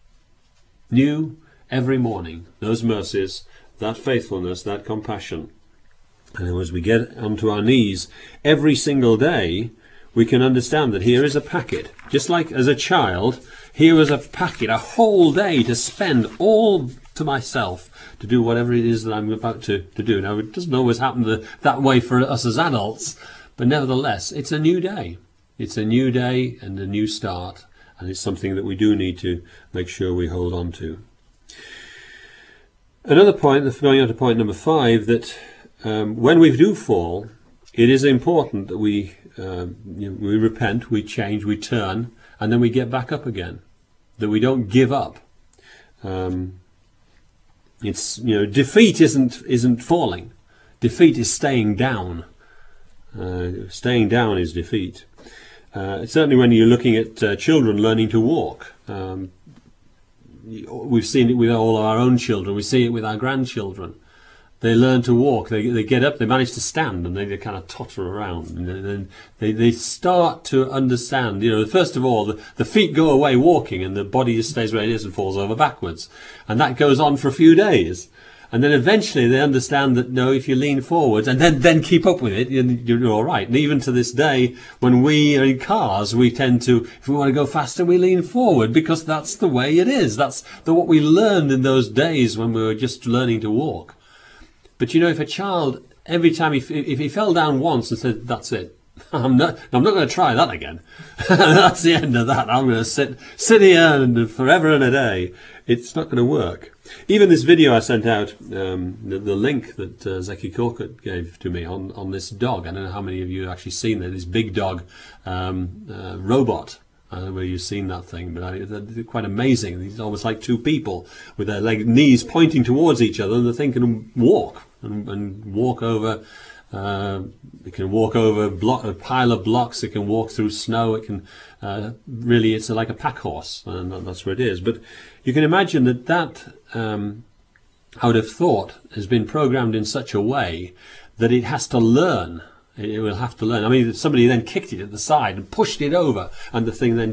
New every morning, those mercies, that faithfulness, that compassion. And as we get onto our knees every single day, we can understand that here is a packet. Just like as a child, here was a packet, a whole day to spend all to myself, to do whatever it is that I'm about to, to do. Now, it doesn't always happen the, that way for us as adults, but nevertheless, it's a new day. It's a new day and a new start, and it's something that we do need to make sure we hold on to. Another point, going on to point number five, that um, when we do fall, it is important that we um, you know, we repent, we change, we turn, and then we get back up again. That we don't give up. Um, it's you know, defeat isn't isn't falling. Defeat is staying down. Uh, staying down is defeat. Uh, certainly, when you're looking at uh, children learning to walk. Um, We've seen it with all of our own children. We see it with our grandchildren. They learn to walk. They they get up. They manage to stand, and they, they kind of totter around. And then they they start to understand. You know, first of all, the, the feet go away walking, and the body just stays where it is and falls over backwards. And that goes on for a few days. And then eventually they understand that, no, if you lean forwards and then, then keep up with it, you're all right. And even to this day, when we are in cars, we tend to, if we want to go faster, we lean forward because that's the way it is. That's the, what we learned in those days when we were just learning to walk. But, you know, if a child, every time he, if he fell down once and said, that's it, I'm not, I'm not going to try that again. That's the end of that. I'm going to sit, sit here and forever and a day. It's not going to work. Even this video I sent out, um, the, the link that uh, Zeki Korkut gave to me on, on this dog. I don't know how many of you have actually seen that. This big dog um, uh, robot. I don't know whether you've seen that thing, but I, they're quite amazing. It's almost like two people with their leg, knees pointing towards each other, and the thing can walk and, and walk over. Uh, it can walk over block, a pile of blocks. It can walk through snow. It can uh, really, it's like a pack horse, and that's where it is. But you can imagine that that, um, I would have thought, has been programmed in such a way that it has to learn. It will have to learn. I mean, somebody then kicked it at the side and pushed it over, and the thing then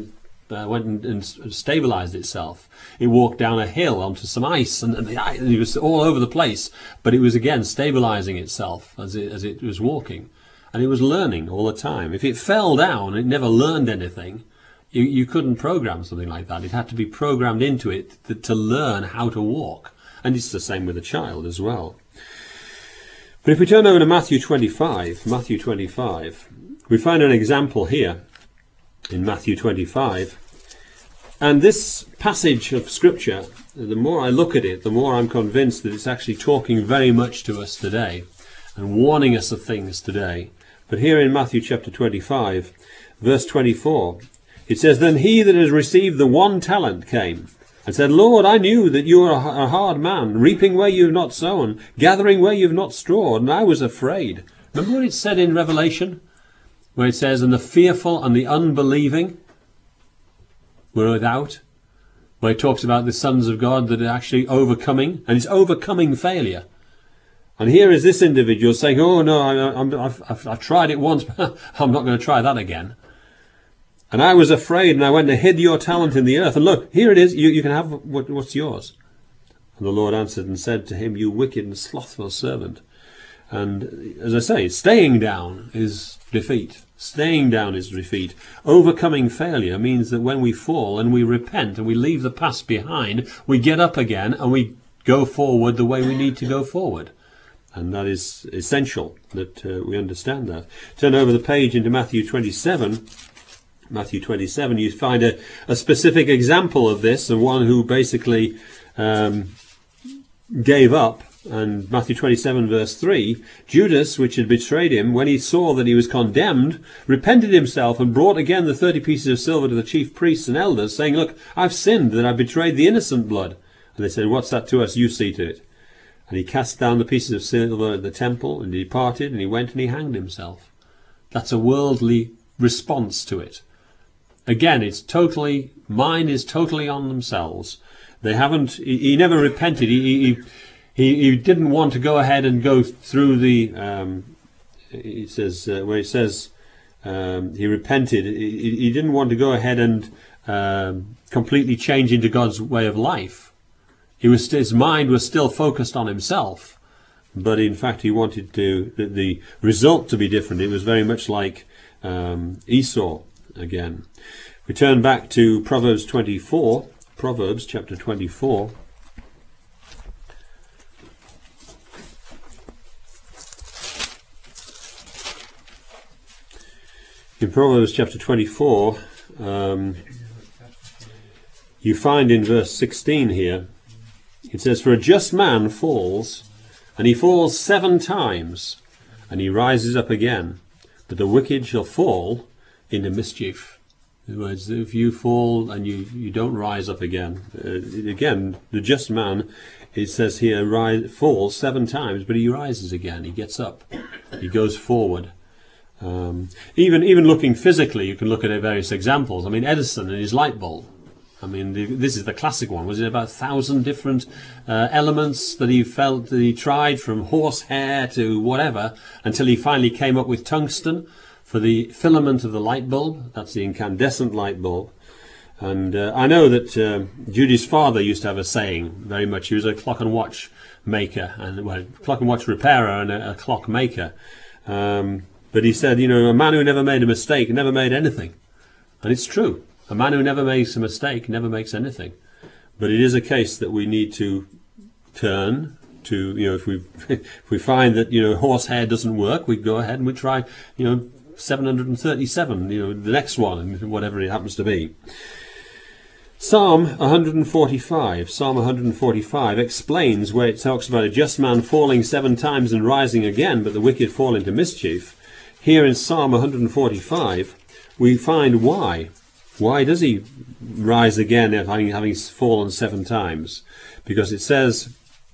uh, went and, and stabilized itself. It walked down a hill onto some ice, and, and, the, and it was all over the place. But it was again stabilizing itself as it as it was walking, and it was learning all the time. If it fell down, it never learned anything. You, you couldn't program something like that. It had to be programmed into it to, to learn how to walk. And it's the same with a child as well. But if we turn over to Matthew twenty-five, Matthew twenty-five, we find an example here in Matthew twenty-five. And this passage of Scripture, the more I look at it, the more I'm convinced that it's actually talking very much to us today and warning us of things today. But here in Matthew chapter twenty-five, verse twenty-four, it says, "Then he that has received the one talent came, and said, Lord, I knew that you are a hard man, reaping where you have not sown, gathering where you have not stored, and I was afraid." Remember what it said in Revelation? Where it says, "And the fearful and the unbelieving were without." Where it talks about the sons of God that are actually overcoming, and it's overcoming failure. And here is this individual saying, "Oh no, I, I'm, I've, I've, I've tried it once, but I'm not going to try that again. And I was afraid, and I went and hid your talent in the earth. And look, here it is. You, you can have what, what's yours." And the Lord answered and said to him, "You wicked and slothful servant." And as I say, staying down is defeat. Staying down is defeat. Overcoming failure means that when we fall and we repent and we leave the past behind, we get up again and we go forward the way we need to go forward. And that is essential that uh, we understand that. Turn over the page into Matthew twenty-seven. Matthew twenty-seven, you find a, a specific example of this, the one who basically um, gave up. And Matthew twenty-seven verse three, "Judas, which had betrayed him, when he saw that he was condemned, repented himself and brought again the thirty pieces of silver to the chief priests and elders, saying, Look, I've sinned, that I betrayed the innocent blood." And they said, "What's that to us? You see to it." And he cast down the pieces of silver at the temple, and he departed, and he went and he hanged himself. That's a worldly response to it. Again, it's totally, mine is totally on themselves. They haven't, he, he never repented. He, he, he, he didn't want to go ahead and go through the, um, he says, uh, where he says um, he repented. He, he didn't want to go ahead and um, completely change into God's way of life. He was, his mind was still focused on himself. But in fact, he wanted to, the, the result to be different. It was very much like um, Esau again. We turn back to Proverbs twenty-four, Proverbs chapter twenty-four. In Proverbs chapter twenty-four, um, you find in verse sixteen here, it says, "For a just man falls, and he falls seven times, and he rises up again, but the wicked shall fall into mischief." In other words, if you fall and you, you don't rise up again, uh, again, the just man, it says here, rise, falls seven times, but he rises again, he gets up, he goes forward. Um, even even looking physically, you can look at various examples. I mean, Edison and his light bulb. I mean, the, this is the classic one. Was it about a thousand different uh, elements that he felt that he tried, from horsehair to whatever, until he finally came up with tungsten for the filament of the light bulb. That's the incandescent light bulb. And uh, I know that uh, Judy's father used to have a saying, very much. He was a clock and watch maker, and well, clock and watch repairer and a, a clock maker. Um, but he said, you know, a man who never made a mistake never made anything. And it's true. A man who never makes a mistake never makes anything. But it is a case that we need to turn to, you know, if we if we find that, you know, horsehair doesn't work, we go ahead and we try, you know, seven hundred thirty-seven, you know, the next one, whatever it happens to be. Psalm one forty-five, Psalm one forty-five explains, where it talks about a just man falling seven times and rising again, but the wicked fall into mischief. Here in Psalm one forty-five, we find why. Why does he rise again having, having fallen seven times? Because it says,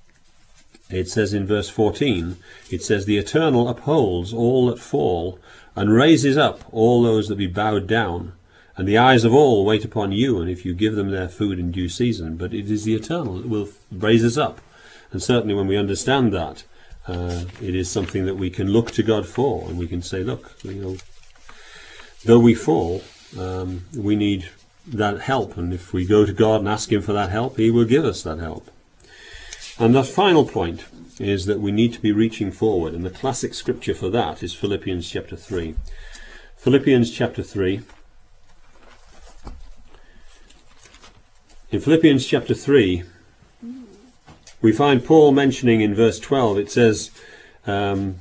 it says in verse fourteen, it says, "The Eternal upholds all that fall, and raises up all those that be bowed down. And the eyes of all wait upon you, and if you give them their food in due season." But it is the Eternal that will raise us up. And certainly when we understand that, uh, it is something that we can look to God for, and we can say, look, you know, though we fall, um, we need that help, and if we go to God and ask him for that help, he will give us that help. And the final point is that we need to be reaching forward, and the classic scripture for that is Philippians chapter three. Philippians chapter three. In Philippians chapter three, we find Paul mentioning in verse twelve, it says, um,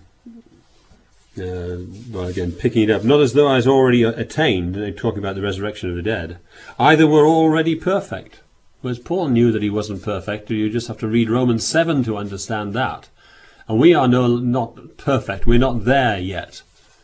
uh, well, again, picking it up, not as though I was already attained, and they're talking about the resurrection of the dead, either were already perfect. Whereas Paul knew that he wasn't perfect, you just have to read Romans seven to understand that. And we are no, not perfect, we're not there yet.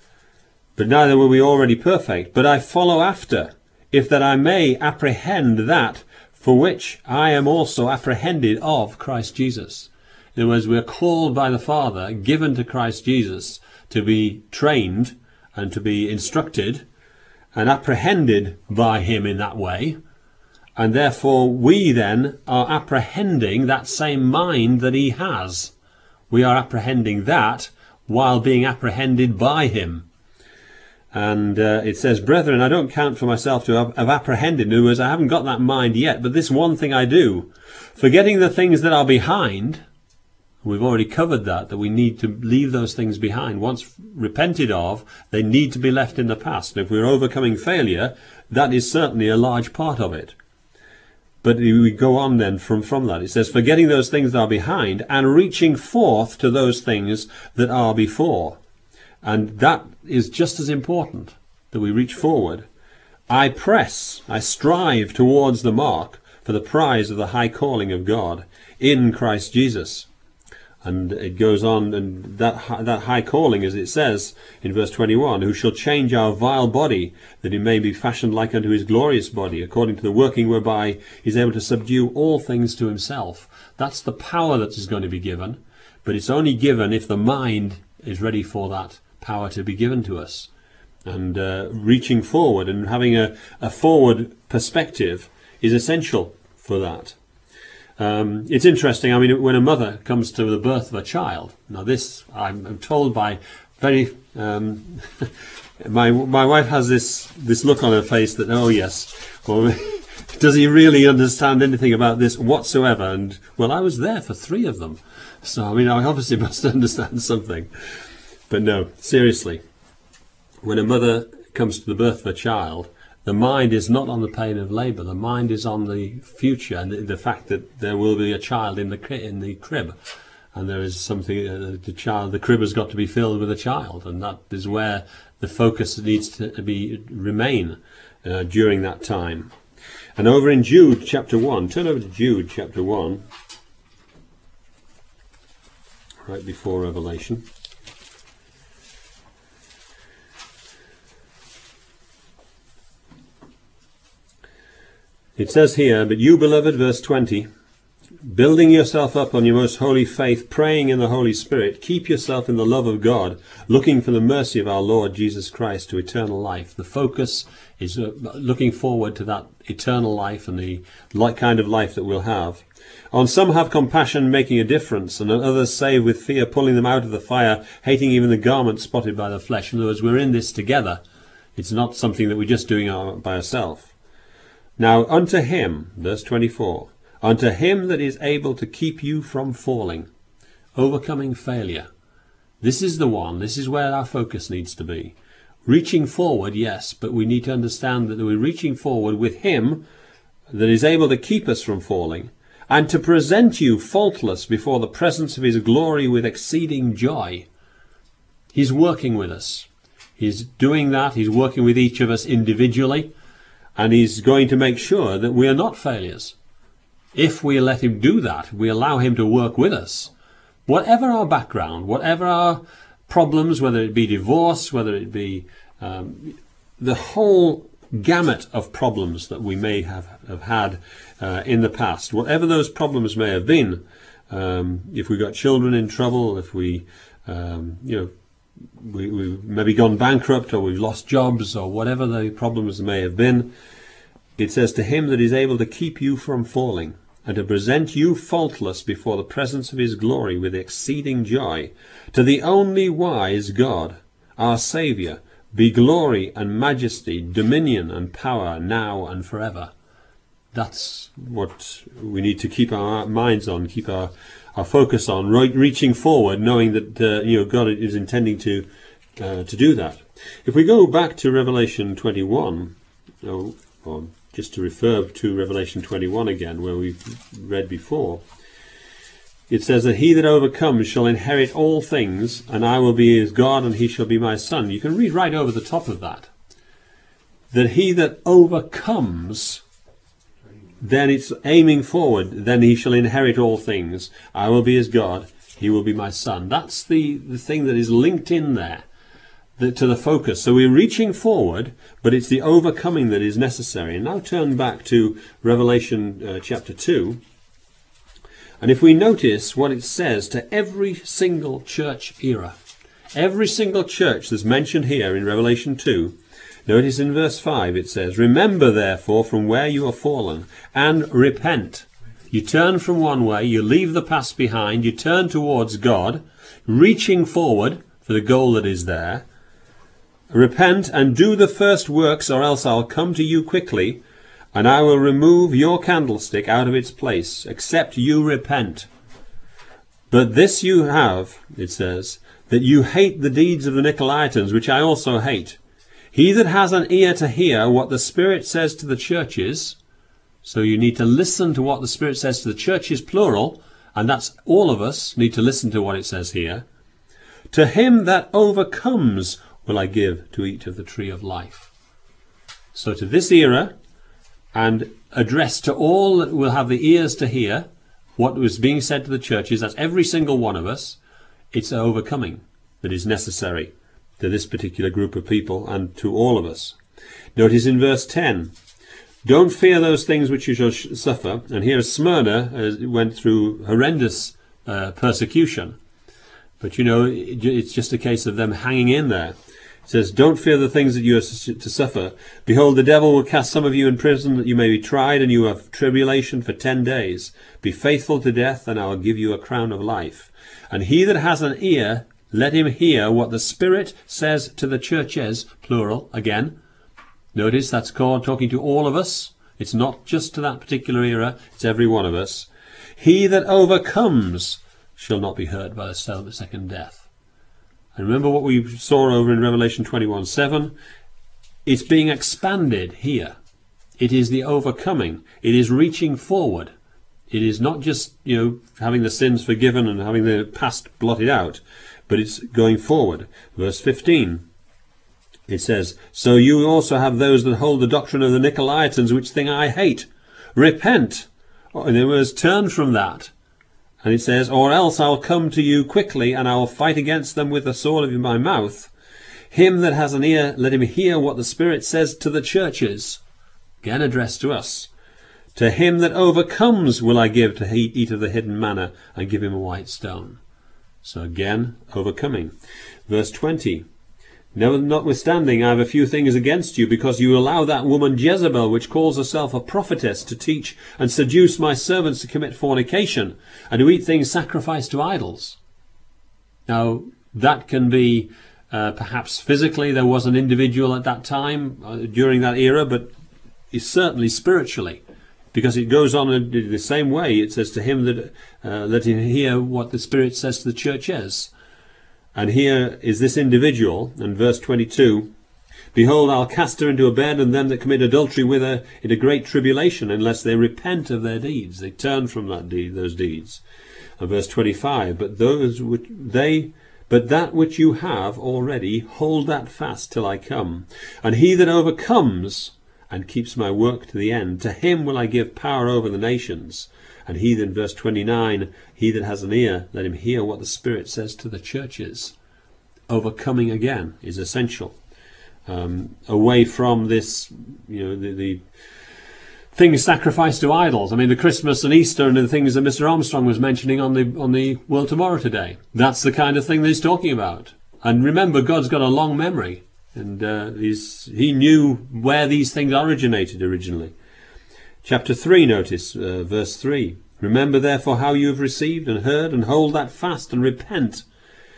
But neither were we already perfect, but I follow after, if that I may apprehend that for which I am also apprehended of Christ Jesus. In other words, we are called by the Father, given to Christ Jesus, to be trained and to be instructed and apprehended by him in that way. And therefore we then are apprehending that same mind that he has. We are apprehending that while being apprehended by him. And uh, it says, brethren, I don't count for myself to have, have apprehended. In other words, I haven't got that mind yet, but this one thing I do, forgetting the things that are behind. We've already covered that, that we need to leave those things behind. Once repented of, they need to be left in the past. And if we're overcoming failure, that is certainly a large part of it. But we go on then from, from that. It says, forgetting those things that are behind and reaching forth to those things that are before. And that is just as important, that we reach forward. I press, I strive towards the mark for the prize of the high calling of God in Christ Jesus. And it goes on, and that that high calling, as it says in verse twenty-one, who shall change our vile body, that it may be fashioned like unto his glorious body, according to the working whereby he is able to subdue all things to himself. That's the power that is going to be given, but it's only given if the mind is ready for that power to be given to us. And uh, reaching forward and having a, a forward perspective is essential for that. Um, it's interesting, I mean, when a mother comes to the birth of a child, now this, I'm, I'm told by very, um, my my wife has this, this look on her face that, oh yes, well, does he really understand anything about this whatsoever? And, well, I was there for three of them, so, I mean, I obviously must understand something. But no, seriously, when a mother comes to the birth of a child, the mind is not on the pain of labour. The mind is on the future and the, the fact that there will be a child in the in the crib, and there is something. Uh, the child, the crib has got to be filled with a child, and that is where the focus needs to be remain uh, during that time. And over in Jude chapter one, turn over to Jude chapter one, right before Revelation. It says here, but you, beloved, verse twenty, building yourself up on your most holy faith, praying in the Holy Spirit, keep yourself in the love of God, looking for the mercy of our Lord Jesus Christ to eternal life. The focus is uh, looking forward to that eternal life and the like kind of life that we'll have. On some have compassion, making a difference, and on others save with fear, pulling them out of the fire, hating even the garment spotted by the flesh. In other words, we're in this together. It's not something that we're just doing by ourselves. Now unto him, verse twenty-four, unto him that is able to keep you from falling, overcoming failure. This is the one, this is where our focus needs to be. Reaching forward, yes, but we need to understand that we're reaching forward with him that is able to keep us from falling, and to present you faultless before the presence of his glory with exceeding joy. He's working with us. He's doing that. He's working with each of us individually. And he's going to make sure that we are not failures. If we let him do that, we allow him to work with us. Whatever our background, whatever our problems, whether it be divorce, whether it be um, the whole gamut of problems that we may have, have had uh, in the past, whatever those problems may have been, um, if we got children in trouble, if we, um, you know, We, we've maybe gone bankrupt, or we've lost jobs, or whatever the problems may have been, it says, to him that is able to keep you from falling, and to present you faultless before the presence of his glory with exceeding joy, to the only wise God, our Saviour, be glory and majesty, dominion and power, now and forever. That's what we need to keep our minds on, keep our, our focus on, right, reaching forward, knowing that uh, you know God is intending to uh, to do that. If we go back to Revelation twenty-one, oh, or just to refer to Revelation twenty-one again, where we've read before, it says that he that overcomes shall inherit all things, and I will be his God, and he shall be my son. You can read right over the top of that. That he that overcomes, then it's aiming forward, then he shall inherit all things. I will be his God, he will be my son. That's the, the thing that is linked in there the, to the focus. So we're reaching forward, but it's the overcoming that is necessary. And now turn back to Revelation uh, chapter two. And if we notice what it says to every single church era, every single church that's mentioned here in Revelation two, notice in verse five it says, remember therefore from where you are fallen, and repent. You turn from one way, you leave the past behind, you turn towards God, reaching forward for the goal that is there. Repent and do the first works, or else I'll come to you quickly, and I will remove your candlestick out of its place, except you repent. But this you have, it says, that you hate the deeds of the Nicolaitans, which I also hate. He that has an ear to hear what the Spirit says to the churches, so you need to listen to what the Spirit says to the churches, plural, and that's all of us need to listen to what it says here. To him that overcomes will I give to eat of the tree of life. So to this era, and addressed to all that will have the ears to hear what was being said to the churches, that's every single one of us, it's overcoming that is necessary to this particular group of people and to all of us. Notice in verse ten, don't fear those things which you shall sh- suffer. And here Smyrna uh, went through horrendous uh, persecution. But you know, it, it's just a case of them hanging in there. It says, don't fear the things that you are to suffer. Behold, the devil will cast some of you in prison, that you may be tried, and you have tribulation for ten days. Be faithful to death, and I will give you a crown of life. And he that has an ear, let him hear what the Spirit says to the churches, plural, again. Notice that's called talking to all of us. It's not just to that particular era, it's every one of us. He that overcomes shall not be hurt by the second death. And remember what we saw over in Revelation twenty-one seven. It's being expanded here. It is the overcoming. It is reaching forward. It is not just, you know, having the sins forgiven and having the past blotted out, but it's going forward. Verse fifteen. It says, so you also have those that hold the doctrine of the Nicolaitans, which thing I hate. Repent. In other words, turn from that. And it says, or else I'll come to you quickly, and I will fight against them with the sword of my mouth. Him that has an ear, let him hear what the Spirit says to the churches. Again addressed to us. To him that overcomes will I give to eat of the hidden manna, and give him a white stone. So again, overcoming. Verse twenty. No, notwithstanding, I have a few things against you, because you allow that woman Jezebel, which calls herself a prophetess, to teach and seduce my servants to commit fornication, and to eat things sacrificed to idols. Now, that can be uh, perhaps physically there was an individual at that time, uh, during that era, but it's certainly spiritually, because it goes on in the same way. It says to him that uh, let him hear what the Spirit says to the churches. And here is this individual, in verse twenty-two, behold, I'll cast her into a bed, and them that commit adultery with her into great tribulation, unless they repent of their deeds. They turn from that deed, those deeds. And verse twenty-five, but those which they, but that which you have already, hold that fast till I come. And he that overcomes and keeps my work to the end, to him will I give power over the nations. And he then, verse twenty-nine, he that has an ear, let him hear what the Spirit says to the churches. Overcoming again is essential. Um, away from this, you know, the, the things sacrificed to idols. I mean, the Christmas and Easter and the things that Mister Armstrong was mentioning on the on the World Tomorrow today. That's the kind of thing that he's talking about. And remember, God's got a long memory, and uh, he's, he knew where these things originated originally. Chapter three, notice, uh, verse three. Remember therefore how you have received and heard, and hold that fast, and repent.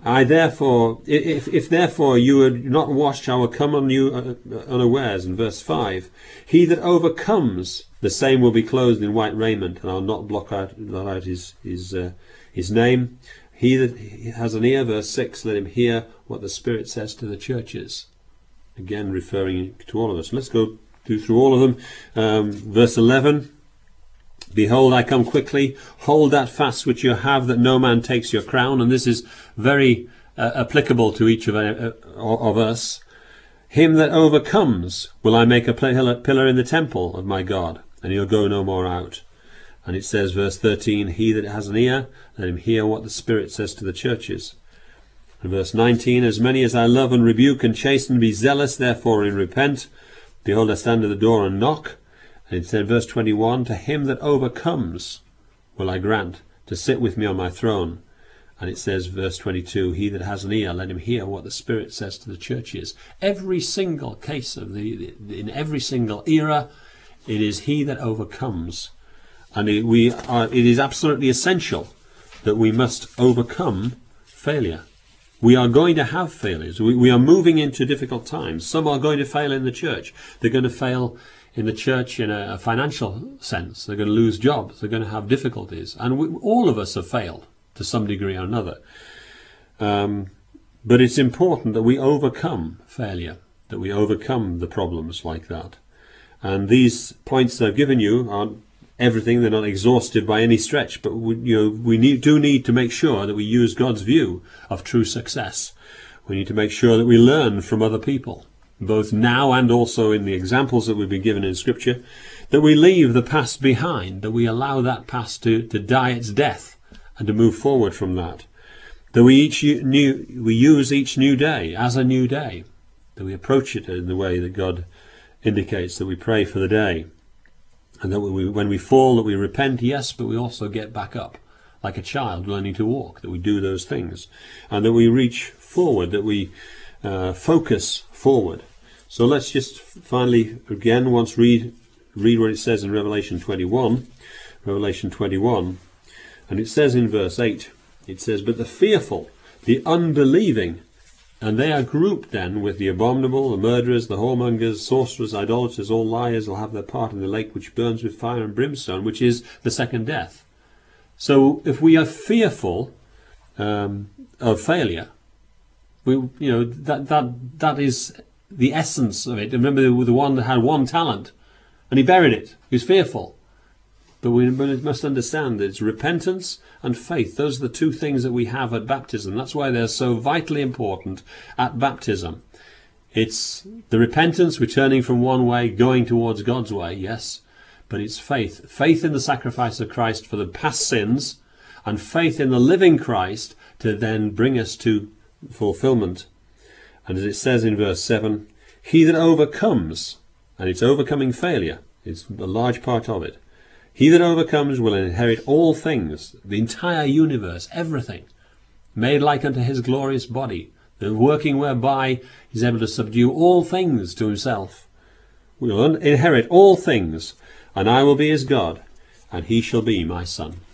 I therefore, if, if therefore you are not washed, I will come on you unawares. In verse five, he that overcomes, the same will be clothed in white raiment, and I'll not block out, blot out his his uh, his name. He that has an ear, verse six, let him hear what the Spirit says to the churches. Again, referring to all of us. Let's go do through all of them. Um, verse eleven. Behold, I come quickly. Hold that fast which you have, that no man takes your crown. And this is very uh, applicable to each of, uh, of us. Him that overcomes will I make a pillar in the temple of my God, and he'll go no more out. And it says, verse thirteen, he that has an ear, let him hear what the Spirit says to the churches. And verse nineteen, as many as I love and rebuke and chasten, be zealous therefore and repent. Behold, I stand at the door and knock. And it said, verse twenty-one, to him that overcomes will I grant to sit with me on my throne. And it says, verse twenty-two, he that has an ear, let him hear what the Spirit says to the churches. Every single case of the, in every single era, it is he that overcomes. And it, we are, it is absolutely essential that we must overcome failure. We are going to have failures. We, we are moving into difficult times. Some are going to fail in the church. They're going to fail in the church in a, a financial sense. They're going to lose jobs. They're going to have difficulties. And we, all of us have failed to some degree or another. Um, but it's important that we overcome failure, that we overcome the problems like that. And these points that I've given you aren't everything. They're not exhaustive by any stretch. But we, you know, we need, do need to make sure that we use God's view of true success. We need to make sure that we learn from other people, both now and also in the examples that we've been given in Scripture, that we leave the past behind, that we allow that past to, to die its death and to move forward from that, that we each new, we use each new day as a new day, that we approach it in the way that God indicates, that we pray for the day, and that we, when we fall, that we repent, yes, but we also get back up like a child learning to walk, that we do those things, and that we reach forward, that we uh, focus forward. So let's just finally, again, once read read what it says in Revelation twenty-one. Revelation twenty-one. And it says in verse eight, it says, but the fearful, the unbelieving, and they are grouped then with the abominable, the murderers, the whoremongers, sorcerers, idolaters, all liars, will have their part in the lake which burns with fire and brimstone, which is the second death. So if we are fearful um, of failure, we, you know, that that that is the essence of it. Remember the, the one that had one talent and he buried it. He was fearful. But we must understand that it's repentance and faith. Those are the two things that we have at baptism. That's why they're so vitally important at baptism. It's the repentance, returning from one way, going towards God's way, yes. But it's faith. Faith in the sacrifice of Christ for the past sins, and faith in the living Christ to then bring us to fulfillment. And as it says in verse seven, he that overcomes, and it's overcoming failure, it's a large part of it. He that overcomes will inherit all things, the entire universe, everything, made like unto his glorious body, the working whereby he's able to subdue all things to himself. We will inherit all things, and I will be his God, and he shall be my son.